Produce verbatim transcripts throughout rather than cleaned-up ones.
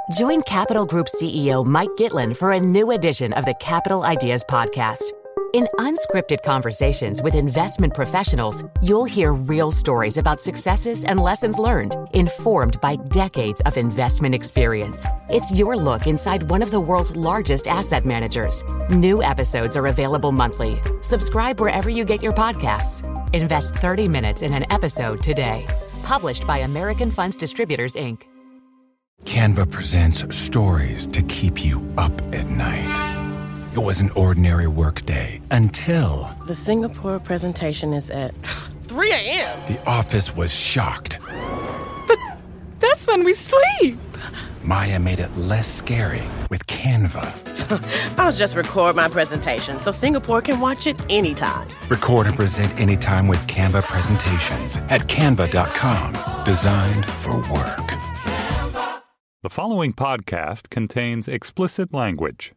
Join Capital Group C E O Mike Gitlin for a new edition of the Capital Ideas Podcast. In unscripted conversations with investment professionals, you'll hear real stories about successes and lessons learned, informed by decades of investment experience. It's your look inside one of the world's largest asset managers. New episodes are available monthly. Subscribe wherever you get your podcasts. Invest thirty minutes in an episode today. Published by American Funds Distributors, Incorporated. Canva presents stories to keep you up at night. It was an ordinary workday until... The Singapore presentation is at three a.m. The office was shocked. But that's when we sleep. Maya made it less scary with Canva. I'll just record my presentation so Singapore can watch it anytime. Record and present anytime with Canva presentations at canva dot com. Designed for work. The following podcast contains explicit language.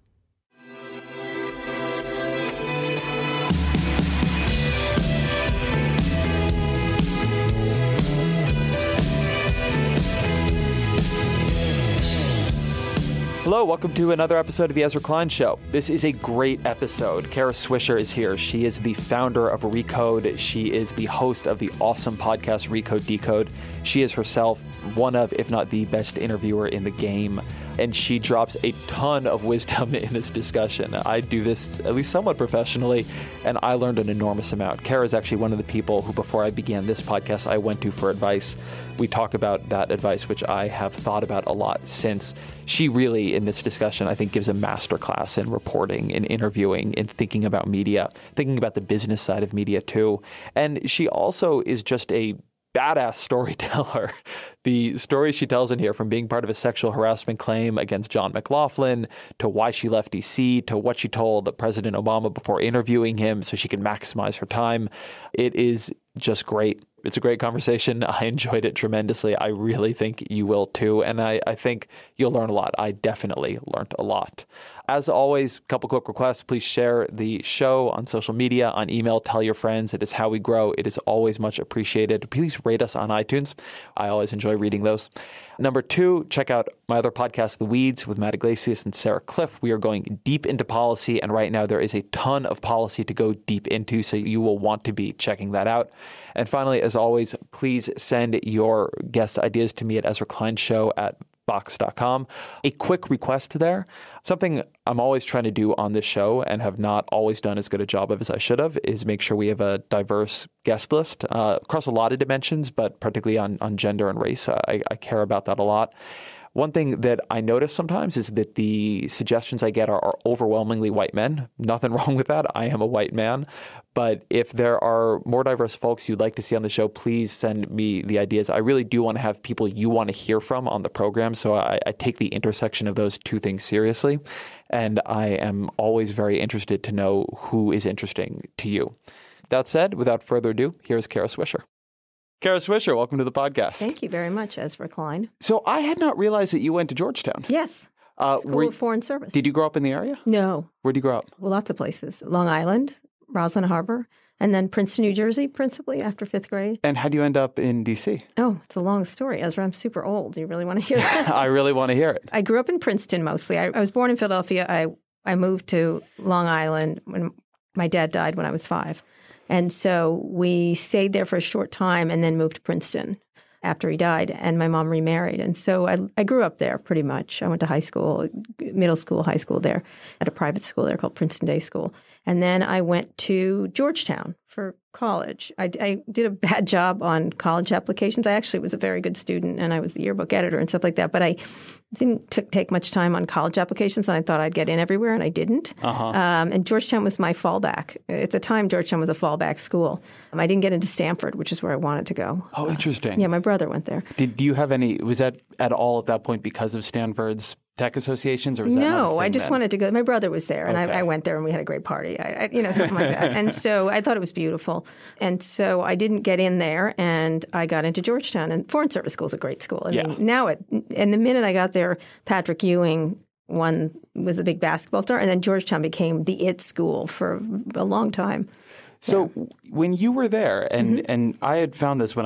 Hello, welcome to another episode of The Ezra Klein Show. This is a great episode. Kara Swisher is here. She is the founder of Recode. She is the host of the awesome podcast Recode Decode. She is herself one of, if not the best interviewer in the game. And she drops a ton of wisdom in this discussion. I do this at least somewhat professionally, and I learned an enormous amount. Kara is actually one of the people who, before I began this podcast, I went to for advice. We talk about that advice, which I have thought about a lot since. She really, in this discussion, I think gives a masterclass in reporting, in interviewing, in thinking about media, thinking about the business side of media too. And she also is just a badass storyteller. The stories she tells in here, from being part of a sexual harassment claim against John McLaughlin, to why she left D C, to what she told President Obama before interviewing him so she can maximize her time. It is just great. It's a great conversation. I enjoyed it tremendously. I really think you will too. And I, I think you'll learn a lot. I definitely learned a lot. As always, a couple quick requests. Please share the show on social media, on email, tell your friends. It is how we grow. It is always much appreciated. Please rate us on iTunes. I always enjoy reading those. Number two, check out my other podcast, The Weeds, with Matt Iglesias and Sarah Cliff. We are going deep into policy, and right now there is a ton of policy to go deep into, so you will want to be checking that out. And finally, as always, please send your guest ideas to me at Ezra Klein Show at Vox dot com. A quick request there. Something I'm always trying to do on this show and have not always done as good a job of as I should have is make sure we have a diverse guest list uh, across a lot of dimensions, but particularly on, on gender and race. I, I care about that a lot. One thing that I notice sometimes is that the suggestions I get are, are overwhelmingly white men. Nothing wrong with that. I am a white man. But if there are more diverse folks you'd like to see on the show, please send me the ideas. I really do want to have people you want to hear from on the program. So I, I take the intersection of those two things seriously. And I am always very interested to know who is interesting to you. That said, without further ado, here's Kara Swisher. Kara Swisher, welcome to the podcast. Thank you very much, Ezra Klein. So I had not realized that you went to Georgetown. Yes. Uh, School were, of Foreign Service. Did you grow up in the area? No. Where did you grow up? Well, lots of places. Long Island, Roslyn Harbor, and then Princeton, New Jersey, principally, after fifth grade. And how do you end up in D C? Oh, it's a long story, Ezra. I'm super old. Do you really want to hear that? I really want to hear it. I grew up in Princeton mostly. I, I was born in Philadelphia. I, I moved to Long Island when my dad died when I was five. And so we stayed there for a short time and then moved to Princeton after he died, and my mom remarried. And so I, I grew up there pretty much. I went to high school, middle school, high school there, at a private school there called Princeton Day School. And then I went to Georgetown for college. I, I did a bad job on college applications. I actually was a very good student, and I was the yearbook editor and stuff like that. But I didn't t- take much time on college applications, and I thought I'd get in everywhere, and I didn't. Uh-huh. Um, and Georgetown was my fallback. At the time, Georgetown was a fallback school. Um, I didn't get into Stanford, which is where I wanted to go. Oh, interesting. Uh, yeah, my brother went there. Did do you have any, was that at all at that point because of Stanford's tech associations, or was that no? I just then? wanted to go. My brother was there, and okay. I, I went there, and we had a great party. I, I, you know, something like that. And so I thought it was beautiful. And so I didn't get in there, and I got into Georgetown. And Foreign Service School is a great school. I yeah. mean, now it. And the minute I got there, Patrick Ewing one was a big basketball star, and then Georgetown became the it school for a long time. So yeah. when you were there, and, mm-hmm. and I had found this when I was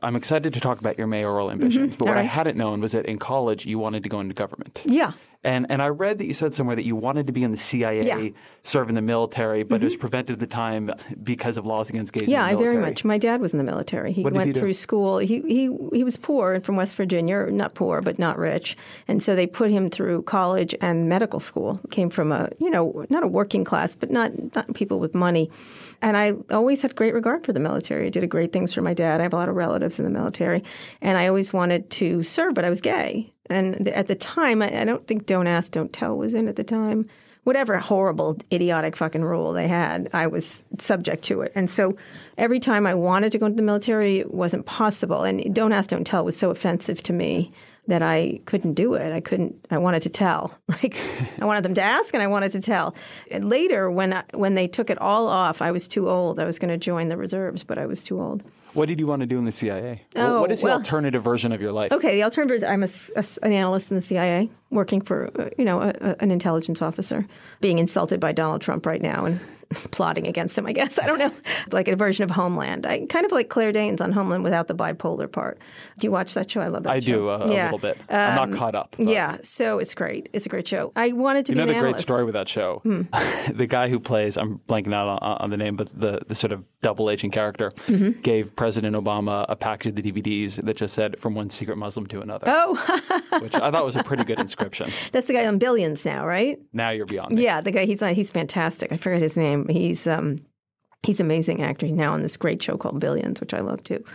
I'm excited to talk about your mayoral ambitions, Mhm. but what All I right. hadn't known was that in college you wanted to go into government. Yeah. And and I read that you said somewhere that you wanted to be in the C I A, Yeah. serve in the military, but Mhm. it was prevented at the time because of laws against gays Yeah, in I the military. very much. My dad was in the military. He What did went he do? through school. He he he was poor and from West Virginia, not poor but not rich, and so they put him through college and medical school. Came from a you know not a working class, but not not people with money. And I always had great regard for the military. I did great things for my dad. I have a lot of relatives in the military, and I always wanted to serve, but I was gay. And th- at the time, I, I don't think Don't Ask, Don't Tell was in at the time. Whatever horrible, idiotic fucking rule they had, I was subject to it. And so every time I wanted to go into the military, it wasn't possible. And Don't Ask, Don't Tell was so offensive to me that I couldn't do it. I couldn't. I wanted to tell. Like I wanted them to ask, and I wanted to tell. And later, when I, when they took it all off, I was too old. I was going to join the reserves, but I was too old. What did you want to do in the C I A? Oh, what is the well- alternative version of your life? Okay, the alternative is I'm a s- a s- an analyst in the C I A, working for uh, you know a, a, an intelligence officer, being insulted by Donald Trump right now and plotting against him. I guess I don't know, like a version of Homeland. I kind of like Claire Danes on Homeland without the bipolar part. Do you watch that show? I love that I show. do, uh, a yeah. little bit. I'm not Um, caught up. but- Yeah, so it's great. It's a great show. I wanted to You be know an the great analyst. story with that show? The guy who plays, I'm blanking out on, on the name, but the, the sort of double agent character Mm-hmm. gave President Obama a package of the D V Ds that just said, from one secret Muslim to another, Oh, which I thought was a pretty good inscription. that's the guy on Billions now, right? Now you're beyond me. Yeah, the guy. He's uh, he's fantastic. I forget his name. He's um, he's an amazing actor. He's now on this great show called Billions, which I love too.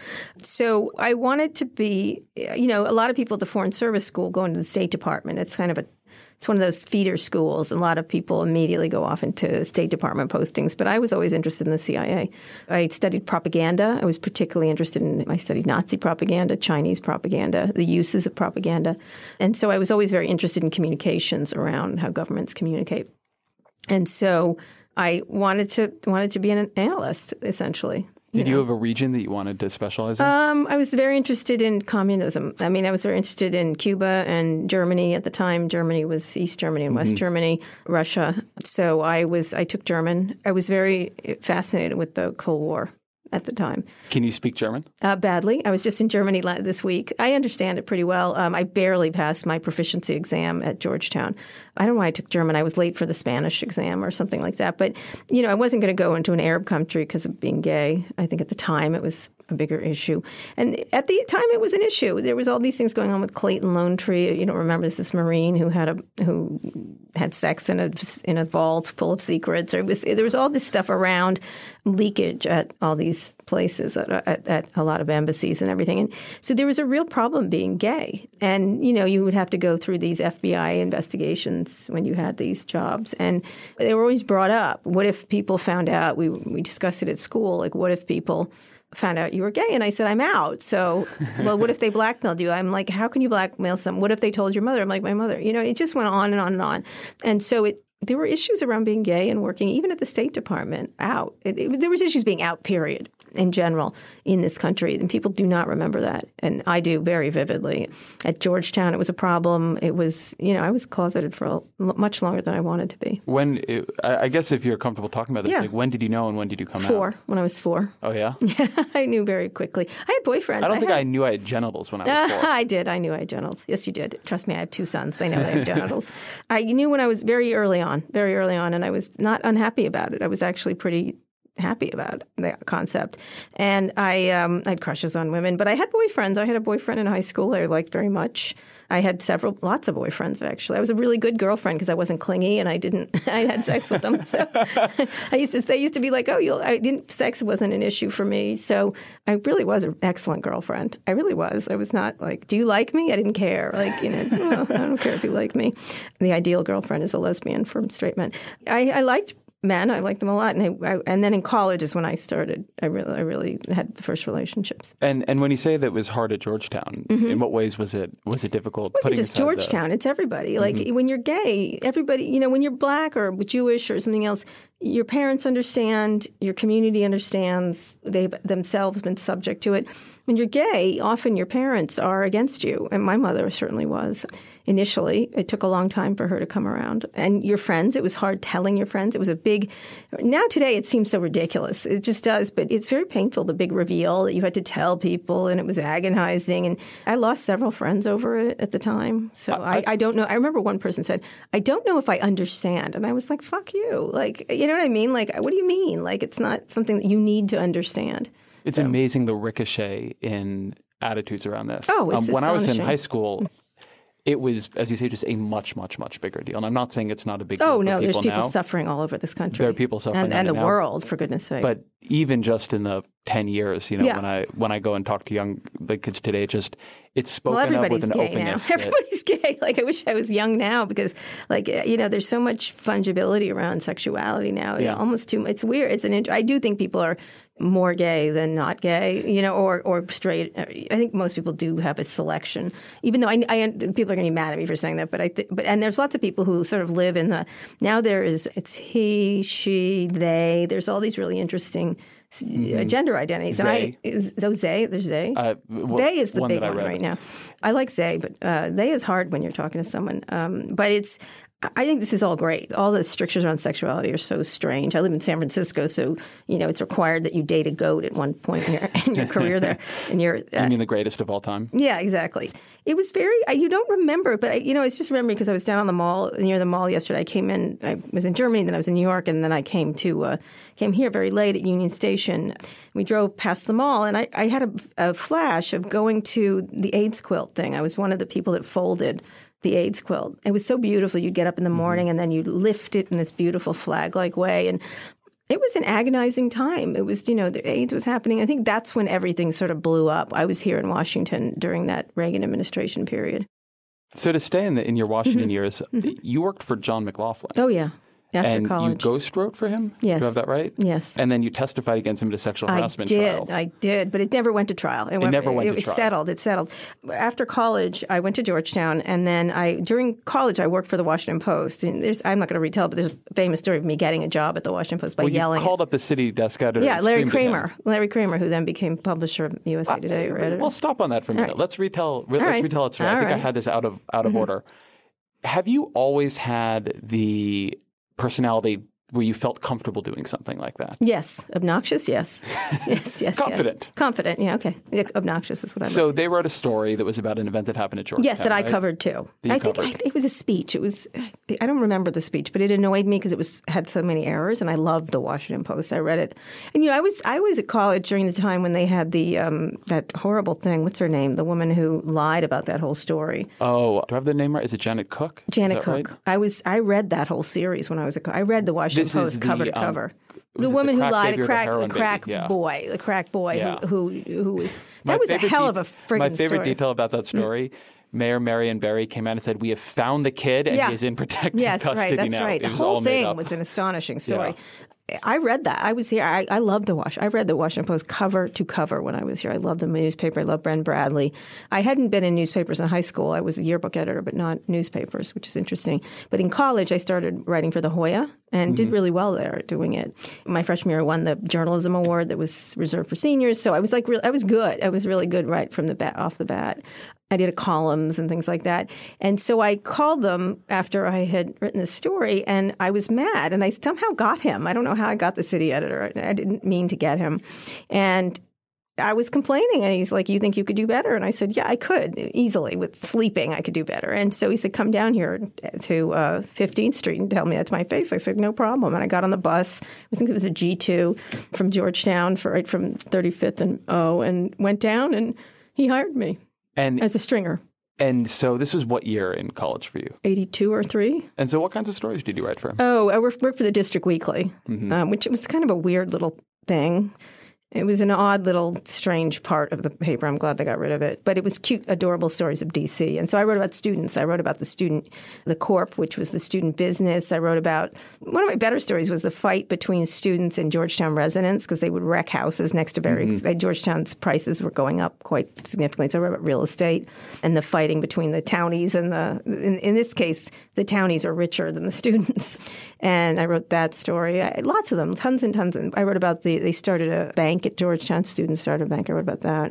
So I wanted to be, you know, a lot of people at the Foreign Service School go into the State Department. It's kind of a It's one of those feeder schools. A lot of people immediately go off into State Department postings, but I was always interested in the C I A. I studied propaganda. I was particularly interested in, I studied Nazi propaganda, Chinese propaganda, the uses of propaganda. And so I was always very interested in communications around how governments communicate. And so I wanted to wanted to be an analyst, essentially. Did you, know. have a region that you wanted to specialize in? Um, I was very interested in communism. I mean, I was very interested in Cuba and Germany at the time. Germany was East Germany and West Germany, Russia. So I was I took German. I was very fascinated with the Cold War at the time. Can you speak German? Uh, badly. I was just in Germany la- this week. I understand it pretty well. Um, I barely passed my proficiency exam at Georgetown. I don't know why I took German. I was late for the Spanish exam or something like that. But, you know, I wasn't going to go into an Arab country because of being gay. I think at the time it was a bigger issue. And at the time it was an issue. There was all these things going on with Clayton Lone Tree. You don't remember this, this Marine who had a who had sex in a in a vault full of secrets. Or it was, there was all this stuff around leakage at all these places, at, at, at a lot of embassies and everything. And so there was a real problem being gay. And, you know, you would have to go through these F B I investigations when you had these jobs. And they were always brought up. What if people found out, we we discussed it at school, like what if people found out you were gay? And I said, I'm out. So, well, what if they blackmailed you? I'm like, how can you blackmail someone? What if they told your mother? I'm like, my mother. You know, it just went on and on and on. And so it there were issues around being gay and working, even at the State Department, out. It, it, there was issues being out, period, in general, in this country. And people do not remember that. And I do very vividly. At Georgetown, it was a problem. It was, you know, I was closeted for a, much longer than I wanted to be. When it, I I guess if you're comfortable talking about this, Yeah. like when did you know and when did you come Four, out? when I was four. Oh, yeah? I knew very quickly. I had boyfriends. I don't think had, I knew I had genitals when I was four. I did. I knew I had genitals. Yes, you did. Trust me, I have two sons. They know they have genitals. I knew when I was very early on, very early on, and I was not unhappy about it. I was actually pretty happy about the concept. And I, um, I had crushes on women, but I had boyfriends. I had a boyfriend in high school I liked very much. I had several, lots of boyfriends, actually. I was a really good girlfriend because I wasn't clingy and I didn't, I had sex with them. So I used to, they used to be like, oh, you'll, I didn't, sex wasn't an issue for me. So I really was an excellent girlfriend. I really was. I was not like, do you like me? I didn't care. Like, you know, oh, I don't care if you like me. The ideal girlfriend is a lesbian from straight men. I, I liked men. I liked them a lot. And I, I, and then in college is when I started. I really, I really had the first relationships. And and when you say that it was hard at Georgetown, in what ways was it was it difficult? It wasn't putting just aside the- Georgetown. It's everybody. Like Mm-hmm. when you're gay, everybody, you know, when you're black or Jewish or something else, your parents understand, your community understands, they've themselves been subject to it. When you're gay, often your parents are against you. And my mother certainly was. Initially, it took a long time for her to come around. And your friends, it was hard telling your friends. It was a big – now today it seems so ridiculous. It just does. But it's very painful, the big reveal that you had to tell people, and it was agonizing. And I lost several friends over it at the time. So I, I, I don't know. I remember one person said, I don't know if I understand. And I was like, fuck you. Like, you know what I mean? Like, what do you mean? Like, it's not something that you need to understand. It's so. amazing the ricochet in attitudes around this. Oh, it's um, When I was in astonishing. high school, it was, as you say, just a much, much, much bigger deal. And I'm not saying it's not a big deal Oh, for no, people there's people now. suffering all over this country. There are people suffering And, and on the it now. world, for goodness sake. But even just in the ten years, you know, Yeah. when I when I go and talk to young like kids today, it just it's spoken well, of everybody's with an gay now. openness. that- Everybody's gay. Like, I wish I was young now because, like, you know, there's so much fungibility around sexuality now. Yeah. Almost too. It's weird. It's an. Int- I do think people are more gay than not gay, you know, or or straight. I think most people do have a selection, even though I, I people are going to be mad at me for saying that. But I, th- but and there's lots of people who sort of live in the now. There is it's he, she, they. There's all these really interesting. Mm-hmm. gender identities. Zay. And I, is, oh, Zay, there's Zay. Uh, wh- they is the one big that I one read. right now. I like Zay, but uh, they is hard when you're talking to someone. Um, but it's, I think this is all great. All the strictures around sexuality are so strange. I live in San Francisco, so, you know, it's required that you date a goat at one point in your, in your career there. And you're, uh, You mean the greatest of all time? yeah, exactly. It was very, you don't remember, but, I, you know, it's just remembering because I was down on the mall, near the mall yesterday. I came in, I was in Germany, then I was in New York, and then I came to, uh, came here very late at Union Station. We drove past the mall, and I, I had a, a flash of going to the AIDS quilt thing. I was one of the people that folded the AIDS quilt. It was so beautiful. You'd get up in the morning, mm-hmm. and then you'd lift it in this beautiful flag-like way, and it was an agonizing time. It was, you know, the AIDS was happening. I think that's when everything sort of blew up. I was here in Washington during that Reagan administration period. So to stay in, the, in your Washington Mm-hmm. years, mm-hmm. you worked for John McLaughlin. Oh, yeah. After and college. you ghost wrote for him? Yes. Do you have that right? Yes. And then you testified against him at a sexual harassment I did. trial. I did. But it never went to trial. It, it went, never went it, to it trial. It settled. It settled. After college, I went to Georgetown, and then I during college, I worked for the Washington Post. And there's, I'm not going to retell, but there's a famous story of me getting a job at the Washington Post by well, yelling. You called up the city desk editor. Yeah, and Larry screamed at Kramer. him. Larry Kramer, who then became publisher of U S A Today. Uh, or editor. We'll stop on that for a minute. right. Let's retell. Let's right. retell it. Straight. I All think I right. had this out of out of Mm-hmm. order. Have you always had the personality where you felt comfortable doing something like that? Yes. Obnoxious? Yes. Yes, yes, Confident. Yes. Confident. Yeah, okay. Yeah, obnoxious is what I So they wrote a story that was about an event that happened at Georgetown. Yes, that I right? covered too. That you I think covered. I, it was a speech. It was I don't remember the speech, but it annoyed me because it was had so many errors, and I loved the Washington Post. I read it, and you know, I was I was at college during the time when they had the um, that horrible thing. What's her name? The woman who lied about that whole story. Oh, do I have the name right? Is it Janet Cook? Janet Is that Cook. right? I was I read that whole series when I was a I read the Washington This is Post the, cover to um, cover. was The it woman the who crack lied, baby a or the crack, the heroin baby? crack Yeah. boy, the crack boy Yeah. who who who was My that was a favorite hell de- of a friggin' My favorite story. detail about that story, Mayor Marion Barry came out and said, "We have found the kid, and Yeah. he is in protective Yes, custody right. That's now." right. It The was all whole made thing up. was an astonishing story. I read that. I was here. I, I loved the Wash. I read the Washington Post cover to cover when I was here. I loved the newspaper. I loved Bren Bradley. I hadn't been in newspapers in high school. I was a yearbook editor, but not newspapers, which is interesting. But in college, I started writing for the Hoya and did really well there doing it. My freshman year, I won the journalism award that was reserved for seniors. So I was like, re- I was good. I was really good right from the bat, off the bat. I did a columns and things like that. And so I called them after I had written the story, and I was mad. And I somehow got him. I don't know how I got the city editor. I didn't mean to get him. And I was complaining, and he's like, "You think you could do better?" And I said, "Yeah, I could easily. With sleeping, I could do better." And so he said, "Come down here to uh, fifteenth Street and tell me that to my face." I said, "No problem." And I got on the bus. I think it was a G two from Georgetown, for, right from thirty-fifth and O, and went down, and he hired me. And As a stringer. and so this was what year in college for you? eighty-two or three. And so what kinds of stories did you write for him? Oh, I worked, worked for the District Weekly, Mm-hmm. um, which was kind of a weird little thing. It was an odd little strange part of the paper. I'm glad they got rid of it. But it was cute, adorable stories of D C. And so I wrote about students. I wrote about the student, the Corp, which was the student business. I wrote about, one of my better stories was the fight between students and Georgetown residents because they would wreck houses next to very, mm-hmm. Georgetown's prices were going up quite significantly. So I wrote about real estate and the fighting between the townies and the, in, in this case, the townies are richer than the students. And I wrote that story. I, lots of them, tons and tons. And I wrote about the, they started a bank at Georgetown. Students started a bank. I wrote about that.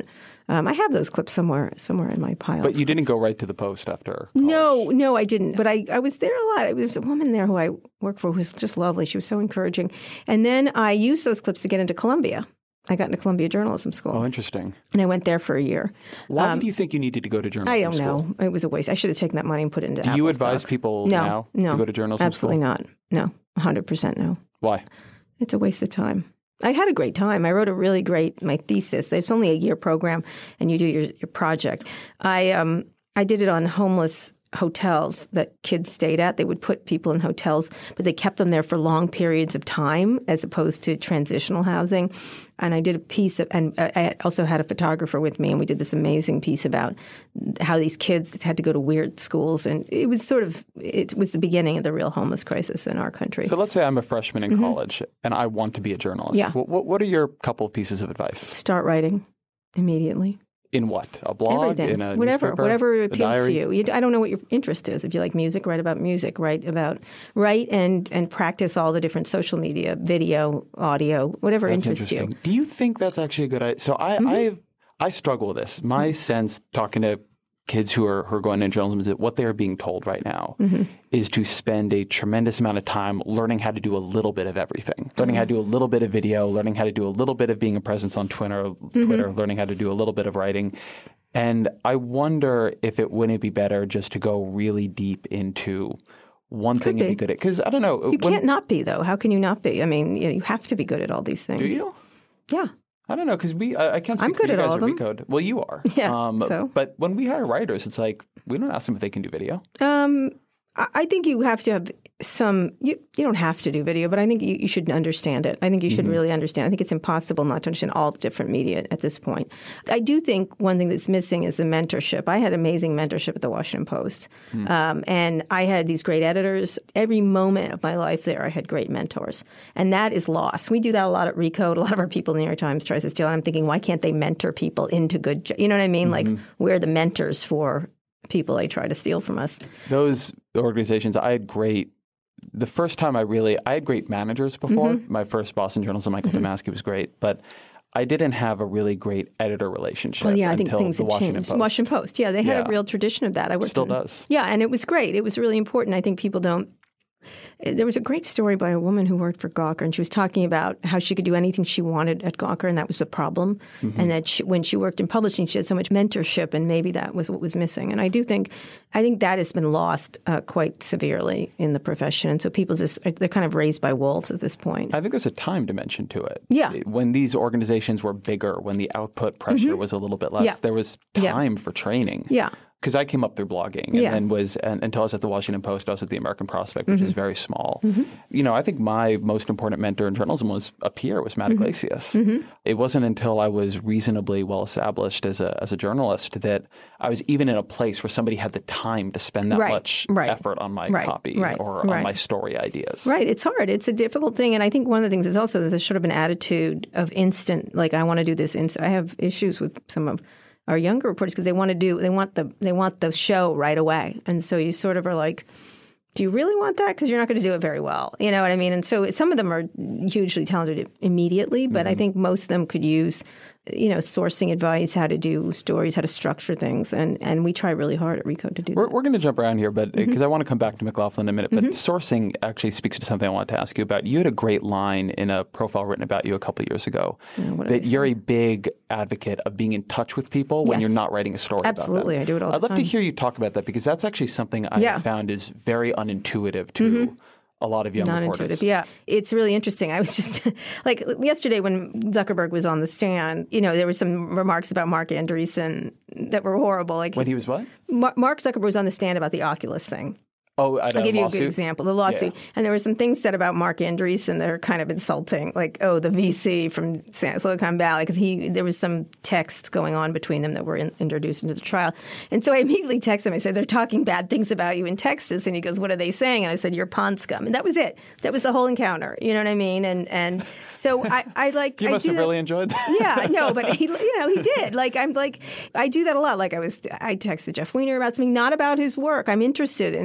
Um, I have those clips somewhere somewhere in my pile. But you didn't go right to the Post after college. No, no, I didn't. But I, I was there a lot. There was a woman there who I worked for who was just lovely. She was so encouraging. And then I used those clips to get into Columbia. I got into Columbia Journalism School. Oh, interesting. And I went there for a year. Why um, did you think you needed to go to journalism I don't school? know. It was a waste. I should have taken that money and put it into Do Apple you advise stock. people no, now no, to go to journalism absolutely school? Absolutely not. No, one hundred percent no. Why? It's a waste of time. I had a great time. I wrote a really great, my thesis. It's only a year program, and you do your, your project. I um I did it on homeless hotels that kids stayed at. They would put people in hotels, but they kept them there for long periods of time as opposed to transitional housing. And I did a piece of, and I also had a photographer with me, and we did this amazing piece about how these kids had to go to weird schools. And it was sort of, it was the beginning of the real homeless crisis in our country. So let's say I'm a freshman in mm-hmm. college and I want to be a journalist. Yeah. What, what are your couple of pieces of advice? Start writing immediately. In what? A blog? Everything. In a whatever, newspaper? whatever A appeals diary? to you. you. I don't know what your interest is. If you like music, write about music. Write about write and and practice all the different social media, video, audio, whatever That's interests you. Do you think that's actually a good idea? So I Mm-hmm. I I struggle with this. My mm-hmm. sense, talking to kids who are who are going into journalism, is that what they are being told right now mm-hmm. is to spend a tremendous amount of time learning how to do a little bit of everything, learning mm-hmm. how to do a little bit of video, learning how to do a little bit of being a presence on Twitter, mm-hmm. Twitter, learning how to do a little bit of writing. And I wonder if it wouldn't be better just to go really deep into one Could thing be. and be good at. Because I don't know. You when, can't not be, though. How can you not be? I mean, you know, you have to be good at all these things. Do you? Yeah. I don't know, because we I, I can't speak I'm good for you at guys all at of them. Recode. Well, you are. Yeah, Um, so. But when we hire writers, it's like we don't ask them if they can do video. Um, I I think you have to have some. You you don't have to do video, but I think you, you should understand it. I think you should Mm-hmm. really understand. I think it's impossible not to understand all different media at this point. I do think one thing that's missing is the mentorship. I had amazing mentorship at the Washington Post, mm. um, and I had these great editors. Every moment of my life there, I had great mentors, and that is lost. We do that a lot at Recode. A lot of our people in the New York Times tries to steal. And I'm thinking, why can't they mentor people into good? Jo- you know what I mean? Mm-hmm. Like we're the mentors for people they try to steal from us. Those organizations, I had great. The first time I really, I had great managers before. Mm-hmm. My first Boston journalist, Michael mm-hmm. Damasky, was great, but I didn't have a really great editor relationship. Well, yeah, I think until things the had Washington changed. Post. Washington Post, yeah, they had Yeah. a real tradition of that. I worked Still in, does. Yeah, and it was great. It was really important. I think people don't. There was a great story by a woman who worked for Gawker, and she was talking about how she could do anything she wanted at Gawker, and that was the problem. Mm-hmm. And that she, when she worked in publishing, she had so much mentorship, and maybe that was what was missing. And I do think, I think that has been lost uh, quite severely in the profession. And so people just, they're kind of raised by wolves at this point. I think there's a time dimension to it. Yeah. When these organizations were bigger, when the output pressure Mm-hmm. was a little bit less, Yeah. there was Yeah. time for training. Yeah. Because I came up through blogging and, Yeah. and was and, until I was at the Washington Post, I was at the American Prospect, which Mm-hmm. is very small. Mm-hmm. You know, I think my most important mentor in journalism was a peer, was Matt Mm-hmm. Iglesias. Mm-hmm. It wasn't until I was reasonably well established as a as a journalist that I was even in a place where somebody had the time to spend that Right. much Right. effort on my Right. copy Right. or Right. on my story ideas. Right. It's hard. It's a difficult thing. And I think one of the things is also there's sort of an attitude of instant, like I want to do this. Inst- I have issues with some of our younger reporters because they want to do, they want the, they want the show right away. And so you sort of are like, do you really want that? Because you're not going to do it very well. You know what I mean? And so some of them are hugely talented immediately, but mm-hmm. I think most of them could use, you know, sourcing advice, how to do stories, how to structure things. And, and we try really hard at Recode to do we're, that. We're going to jump around here, but because mm-hmm. I want to come back to McLaughlin in a minute. But mm-hmm. sourcing actually speaks to something I wanted to ask you about. You had a great line in a profile written about you a couple of years ago oh, that you're a big advocate of being in touch with people when yes. you're not writing a story Absolutely. about them. I do it all I'd the love time. to hear you talk about that because that's actually something I yeah. have found is very unintuitive to mm-hmm. a lot of young Non-intuitive, reporters. yeah. It's really interesting. I was just like yesterday when Zuckerberg was on the stand, you know, there were some remarks about Mark Andreessen that were horrible. Like When he was what? Mar- Mark Zuckerberg was on the stand about the Oculus thing. Oh, at a I'll give you lawsuit? a good example. The lawsuit. Yeah. And there were some things said about Mark Andreessen that are kind of insulting, like, oh, the V C from Silicon Valley, because he there was some texts going on between them that were in, introduced into the trial. And so I immediately texted him. I said, they're talking bad things about you in Texas. And he goes, what are they saying? And I said, you're pond scum. And that was it. That was the whole encounter. You know what I mean? And and so I, I like You I must do have that. really enjoyed that. Yeah, no, but he, you know, he did. Like, I'm like, I do that a lot. Like, I was, I texted Jeff Weiner about something, not about his work. I'm interested in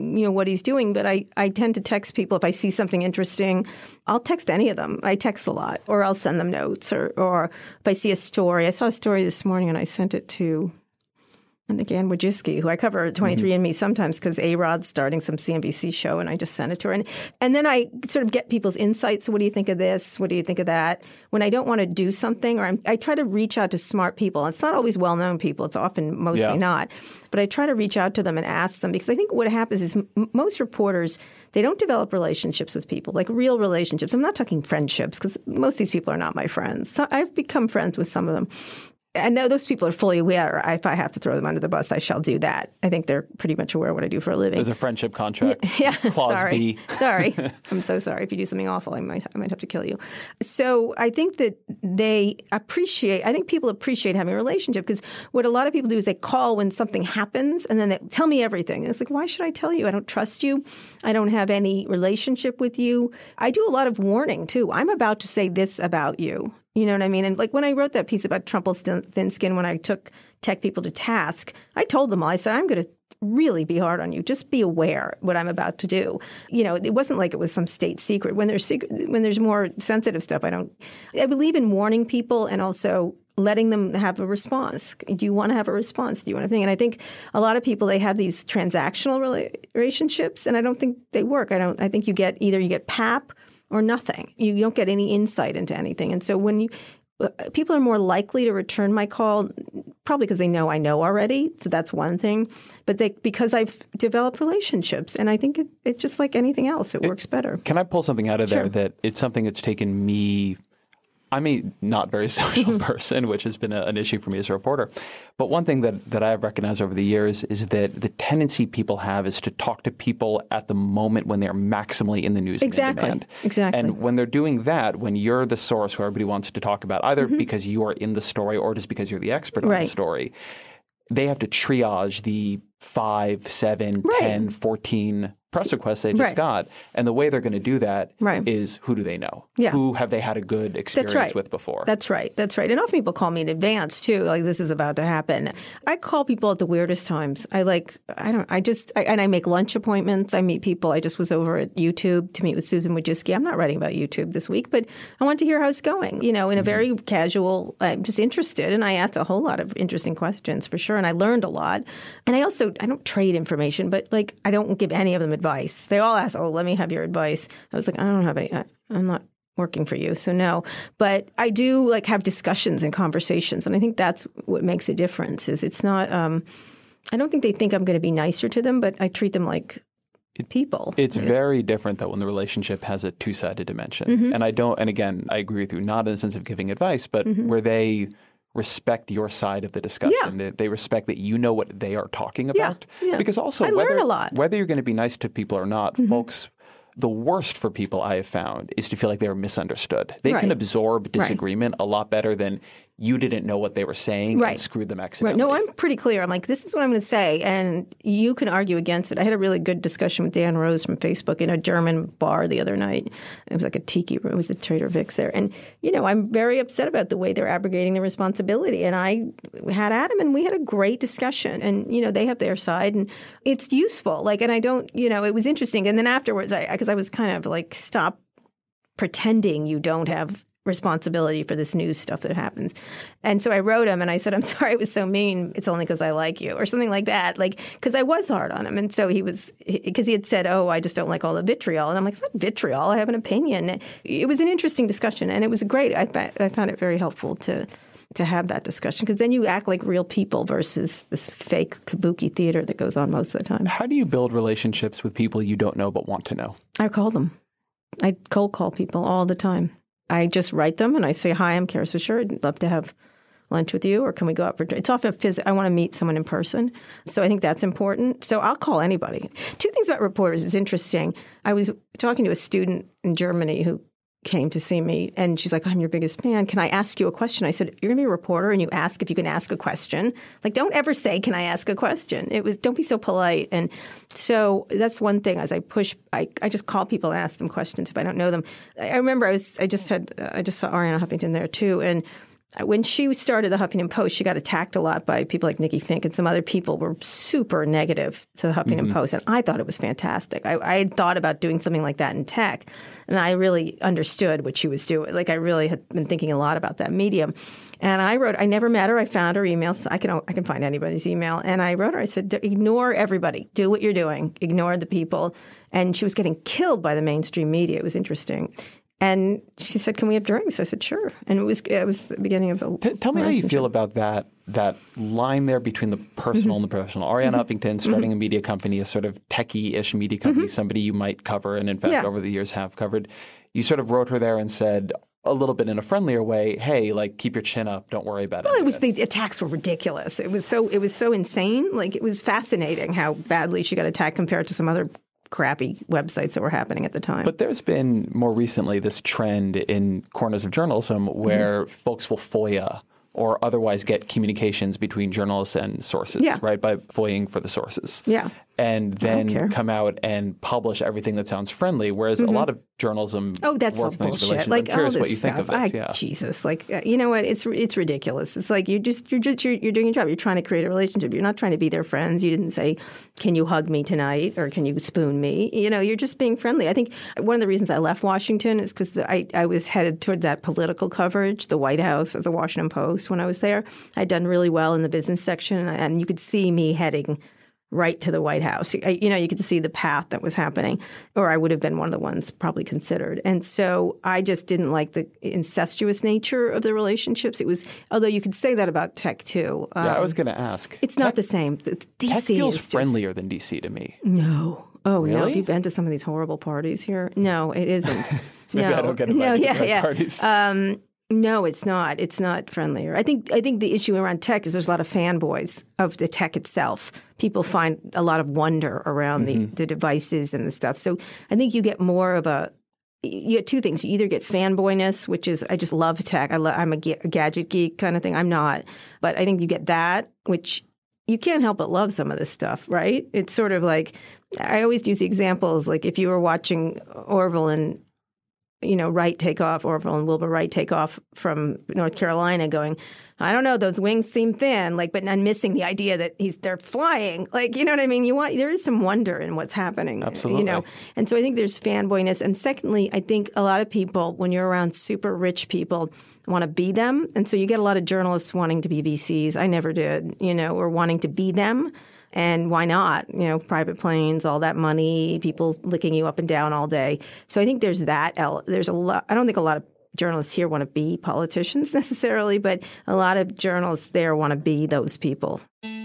you know, what he's doing. But I, I tend to text people if I see something interesting. I'll text any of them. I text a lot, or I'll send them notes, or, or if I see a story. I saw a story this morning and I sent it to I think Ann Wojcicki, who I cover twenty-three and me mm-hmm. sometimes because A-Rod's starting some C N B C show, and I just sent it to her. And, and then I sort of get people's insights. What do you think of this? What do you think of that? When I don't want to do something, or I'm, I try to reach out to smart people. It's not always well-known people. It's often mostly yeah. not. But I try to reach out to them and ask them, because I think what happens is m- most reporters, they don't develop relationships with people, like real relationships. I'm not talking friendships, because most of these people are not my friends. So I've become friends with some of them. I know those people are fully aware. If I have to throw them under the bus, I shall do that. I think they're pretty much aware of what I do for a living. There's a friendship contract. Yeah, yeah. Clause sorry. B. Sorry. I'm so sorry. If you do something awful, I might I might have to kill you. So I think that they appreciate, I think people appreciate having a relationship, because what a lot of people do is they call when something happens and then they tell me everything. And it's like, why should I tell you? I don't trust you. I don't have any relationship with you. I do a lot of warning, too. I'm about to say this about you. You know what I mean? And like when I wrote that piece about Trump's thin skin, when I took tech people to task, I told them all, I said, I'm going to really be hard on you. Just be aware what I'm about to do. You know, it wasn't like it was some state secret. When there's secret, when there's more sensitive stuff, I don't – I believe in warning people and also letting them have a response. Do you want to have a response? Do you want to think? And I think a lot of people, they have these transactional relationships, and I don't think they work. I don't. I think you get – either you get P A P or nothing. You don't get any insight into anything. And so when you – people are more likely to return my call, probably because they know I know already. So that's one thing. But they, because I've developed relationships, and I think it, it just like anything else, it, it works better. Can I pull something out of Sure. there that it's something that's taken me – I'm a not very social person, which has been a, an issue for me as a reporter. But one thing that, that I have recognized over the years is that the tendency people have is to talk to people at the moment when they're maximally in the news exactly. and in demand. Exactly. And when they're doing that, when you're the source who everybody wants to talk about, either mm-hmm. because you are in the story or just because you're the expert on right. the story, they have to triage the five, seven, right. ten, fourteen press requests they just right. got. And the way they're going to do that right. is, who do they know? Yeah. Who have they had a good experience right. with before? That's right. That's right. And often people call me in advance too, like this is about to happen. I call people at the weirdest times. I like, I don't, I just, I, and I make lunch appointments. I meet people. I just was over at YouTube to meet with Susan Wojcicki. I'm not writing about YouTube this week, but I want to hear how it's going, you know, in a very mm-hmm. casual, I'm just interested. And I asked a whole lot of interesting questions for sure. And I learned a lot. And I also, I don't trade information, but like, I don't give any of them advice. They all ask, oh, let me have your advice. I was like, I don't have any, I, I'm not working for you, so no. But I do like have discussions and conversations, and I think that's what makes a difference. Is it's not. Um, I don't think they think I'm going to be nicer to them, but I treat them like people. It's yeah. very different though when the relationship has a two-sided dimension, mm-hmm. and I don't. And again, I agree with you, not in the sense of giving advice, but mm-hmm. where they respect your side of the discussion. Yeah. They, they respect that you know what they are talking about. Yeah. Yeah. Because also, I whether, learn a lot. whether you're going to be nice to people or not, mm-hmm. folks. The worst for people I have found is to feel like they were misunderstood. They right. can absorb disagreement right. a lot better than you didn't know what they were saying right. and screwed them accidentally. Right. No, I'm pretty clear. I'm like, this is what I'm going to say, and you can argue against it. I had a really good discussion with Dan Rose from Facebook in a German bar the other night. It was like a tiki room. It was at Trader Vic's there. And, you know, I'm very upset about the way they're abrogating the responsibility. And I had Adam, and we had a great discussion. And, you know, they have their side, and it's useful. Like, and I don't, you know, it was interesting. And then afterwards, I because I was kind of like, stop pretending you don't have responsibility for this news stuff that happens. And so I wrote him and I said, I'm sorry it was so mean. It's only because I like you, or something like that. Like, because I was hard on him. And so he was, because he had said, oh, I just don't like all the vitriol. And I'm like, it's not vitriol. I have an opinion. It was an interesting discussion, and it was great. I, I found it very helpful to to have that discussion, because then you act like real people versus this fake kabuki theater that goes on most of the time. How do you build relationships with people you don't know but want to know? I call them. I cold call people all the time. I just write them and I say, hi, I'm Kara Swisher. I'd love to have lunch with you, or can we go out for drinks? It's often phys- I want to meet someone in person. So I think that's important. So I'll call anybody. Two things about reporters is interesting. I was talking to a student in Germany who came to see me, and she's like, I'm your biggest fan. Can I ask you a question? I said, you're going to be a reporter, and you ask if you can ask a question. Like, don't ever say, can I ask a question? It was, don't be so polite. And so that's one thing. As I push, I, I just call people and ask them questions if I don't know them. I remember I was, I just had, I just saw Arianna Huffington there too, and when she started the Huffington Post, she got attacked a lot by people like Nikki Fink, and some other people were super negative to the Huffington mm-hmm. Post. And I thought it was fantastic. I, I had thought about doing something like that in tech, and I really understood what she was doing. Like I really had been thinking a lot about that medium. And I wrote, I never met her. I found her email. So I can I can find anybody's email. And I wrote her, I said, ignore everybody. Do what you're doing. Ignore the people. And she was getting killed by the mainstream media. It was interesting. And she said, can we have drinks? I said, sure. And it was it was the beginning of a T- Tell me how you feel about that that line there between the personal mm-hmm. and the professional. Arianna mm-hmm. Huffington starting mm-hmm. a media company, a sort of techie-ish media company, mm-hmm. somebody you might cover and, in fact, yeah. over the years have covered. You sort of wrote her there and said, a little bit in a friendlier way, hey, like, keep your chin up. Don't worry about it. Well, it was the attacks were ridiculous. It was so it was so insane. Like, it was fascinating how badly she got attacked compared to some other crappy websites that were happening at the time. But there's been more recently this trend in corners of journalism where mm-hmm. folks will FOIA or otherwise get communications between journalists and sources, yeah. right, by FOIAing for the sources. Yeah. And then come out and publish everything that sounds friendly, whereas mm-hmm. a lot of journalism oh, that's works all in these bullshit. relationships. Like, I'm curious all what you this think stuff. of this. I, yeah. Jesus, like uh, you know what? It's it's ridiculous. It's like you just you're just you're, you're doing your job. You're trying to create a relationship. You're not trying to be their friends. You didn't say, "Can you hug me tonight?" or "Can you spoon me?" You know, you're just being friendly. I think one of the reasons I left Washington is because I I was headed toward that political coverage, the White House of the Washington Post. When I was there, I'd done really well in the business section, and you could see me heading right to the White House. You know, you could see the path that was happening, or I would have been one of the ones probably considered. And so I just didn't like the incestuous nature of the relationships. It was, although you could say that about tech too. Um, yeah, I was going to ask. It's tech, not the same. D C tech feels is just, friendlier than D C to me. No. Oh, really? no. Have you been to some of these horrible parties here? No, it isn't. Maybe no. I don't get invited no, yeah, to yeah. parties. Um, No, it's not. It's not friendlier. I think I think the issue around tech is there's a lot of fanboys of the tech itself. People find a lot of wonder around mm-hmm. the, the devices and the stuff. So I think you get more of a you get two things. You either get fanboyness, which is I just love tech. I lo- I'm a, ga- a gadget geek kind of thing. I'm not. But I think you get that, which you can't help but love some of this stuff, right? It's sort of like I always use the examples like if you were watching Orville and you know, Wright take off, Orville and Wilbur Wright take off from North Carolina going, I don't know, those wings seem thin, like, but I'm missing the idea that he's they're flying. Like, you know what I mean? You want there is some wonder in what's happening. Absolutely. You know, and so I think there's fanboyness. And secondly, I think a lot of people, when you're around super rich people, want to be them. And so you get a lot of journalists wanting to be V Cs. I never did, you know, or wanting to be them. And why not? You know, private planes, all that money, people licking you up and down all day. So I think there's that. There's a lot. I don't think a lot of journalists here want to be politicians necessarily, but a lot of journalists there want to be those people.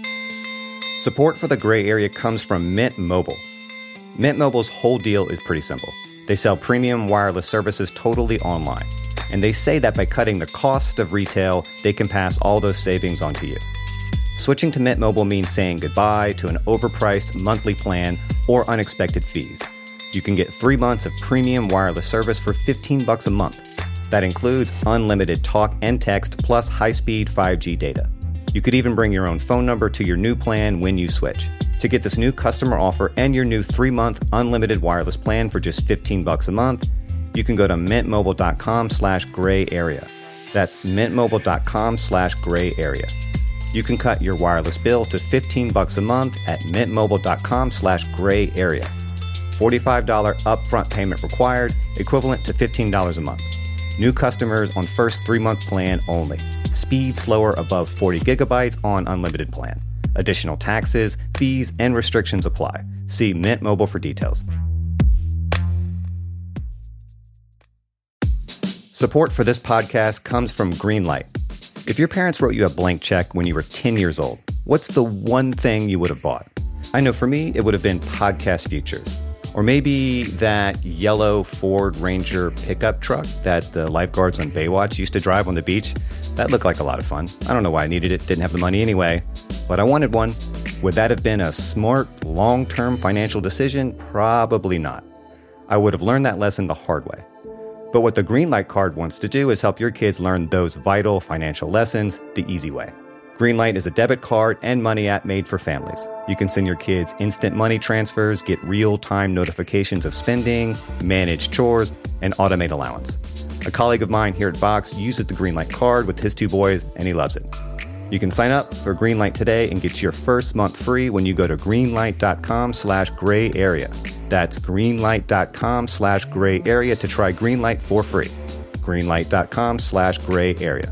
Support for the gray area comes from Mint Mobile. Mint Mobile's whole deal is pretty simple. They sell premium wireless services totally online. And they say that by cutting the cost of retail, they can pass all those savings on to you. Switching to Mint Mobile means saying goodbye to an overpriced monthly plan or unexpected fees. You can get three months of premium wireless service for fifteen bucks a month. That includes unlimited talk and text plus high-speed five G data. You could even bring your own phone number to your new plan when you switch. To get this new customer offer and your new three-month unlimited wireless plan for just fifteen bucks a month, you can go to mintmobile.com slash gray area. That's mintmobile.com slash gray area. You can cut your wireless bill to fifteen bucks a month at mintmobile.com slash gray area. forty-five dollars upfront payment required, equivalent to fifteen dollars a month. New customers on first three-month plan only. Speed slower above forty gigabytes on unlimited plan. Additional taxes, fees, and restrictions apply. See Mint Mobile for details. Support for this podcast comes from Greenlight. If your parents wrote you a blank check when you were ten years old, what's the one thing you would have bought? I know for me, it would have been podcast features. Or maybe that yellow Ford Ranger pickup truck that the lifeguards on Baywatch used to drive on the beach. That looked like a lot of fun. I don't know why I needed it, didn't have the money anyway, but I wanted one. Would that have been a smart, long-term financial decision? Probably not. I would have learned that lesson the hard way. But what the Greenlight card wants to do is help your kids learn those vital financial lessons the easy way. Greenlight is a debit card and money app made for families. You can send your kids instant money transfers, get real-time notifications of spending, manage chores, and automate allowance. A colleague of mine here at Vox uses the Greenlight card with his two boys, and he loves it. You can sign up for Greenlight today and get your first month free when you go to greenlight.com slash gray area. That's greenlight.com slash gray area to try Greenlight for free. greenlight.com slash gray area.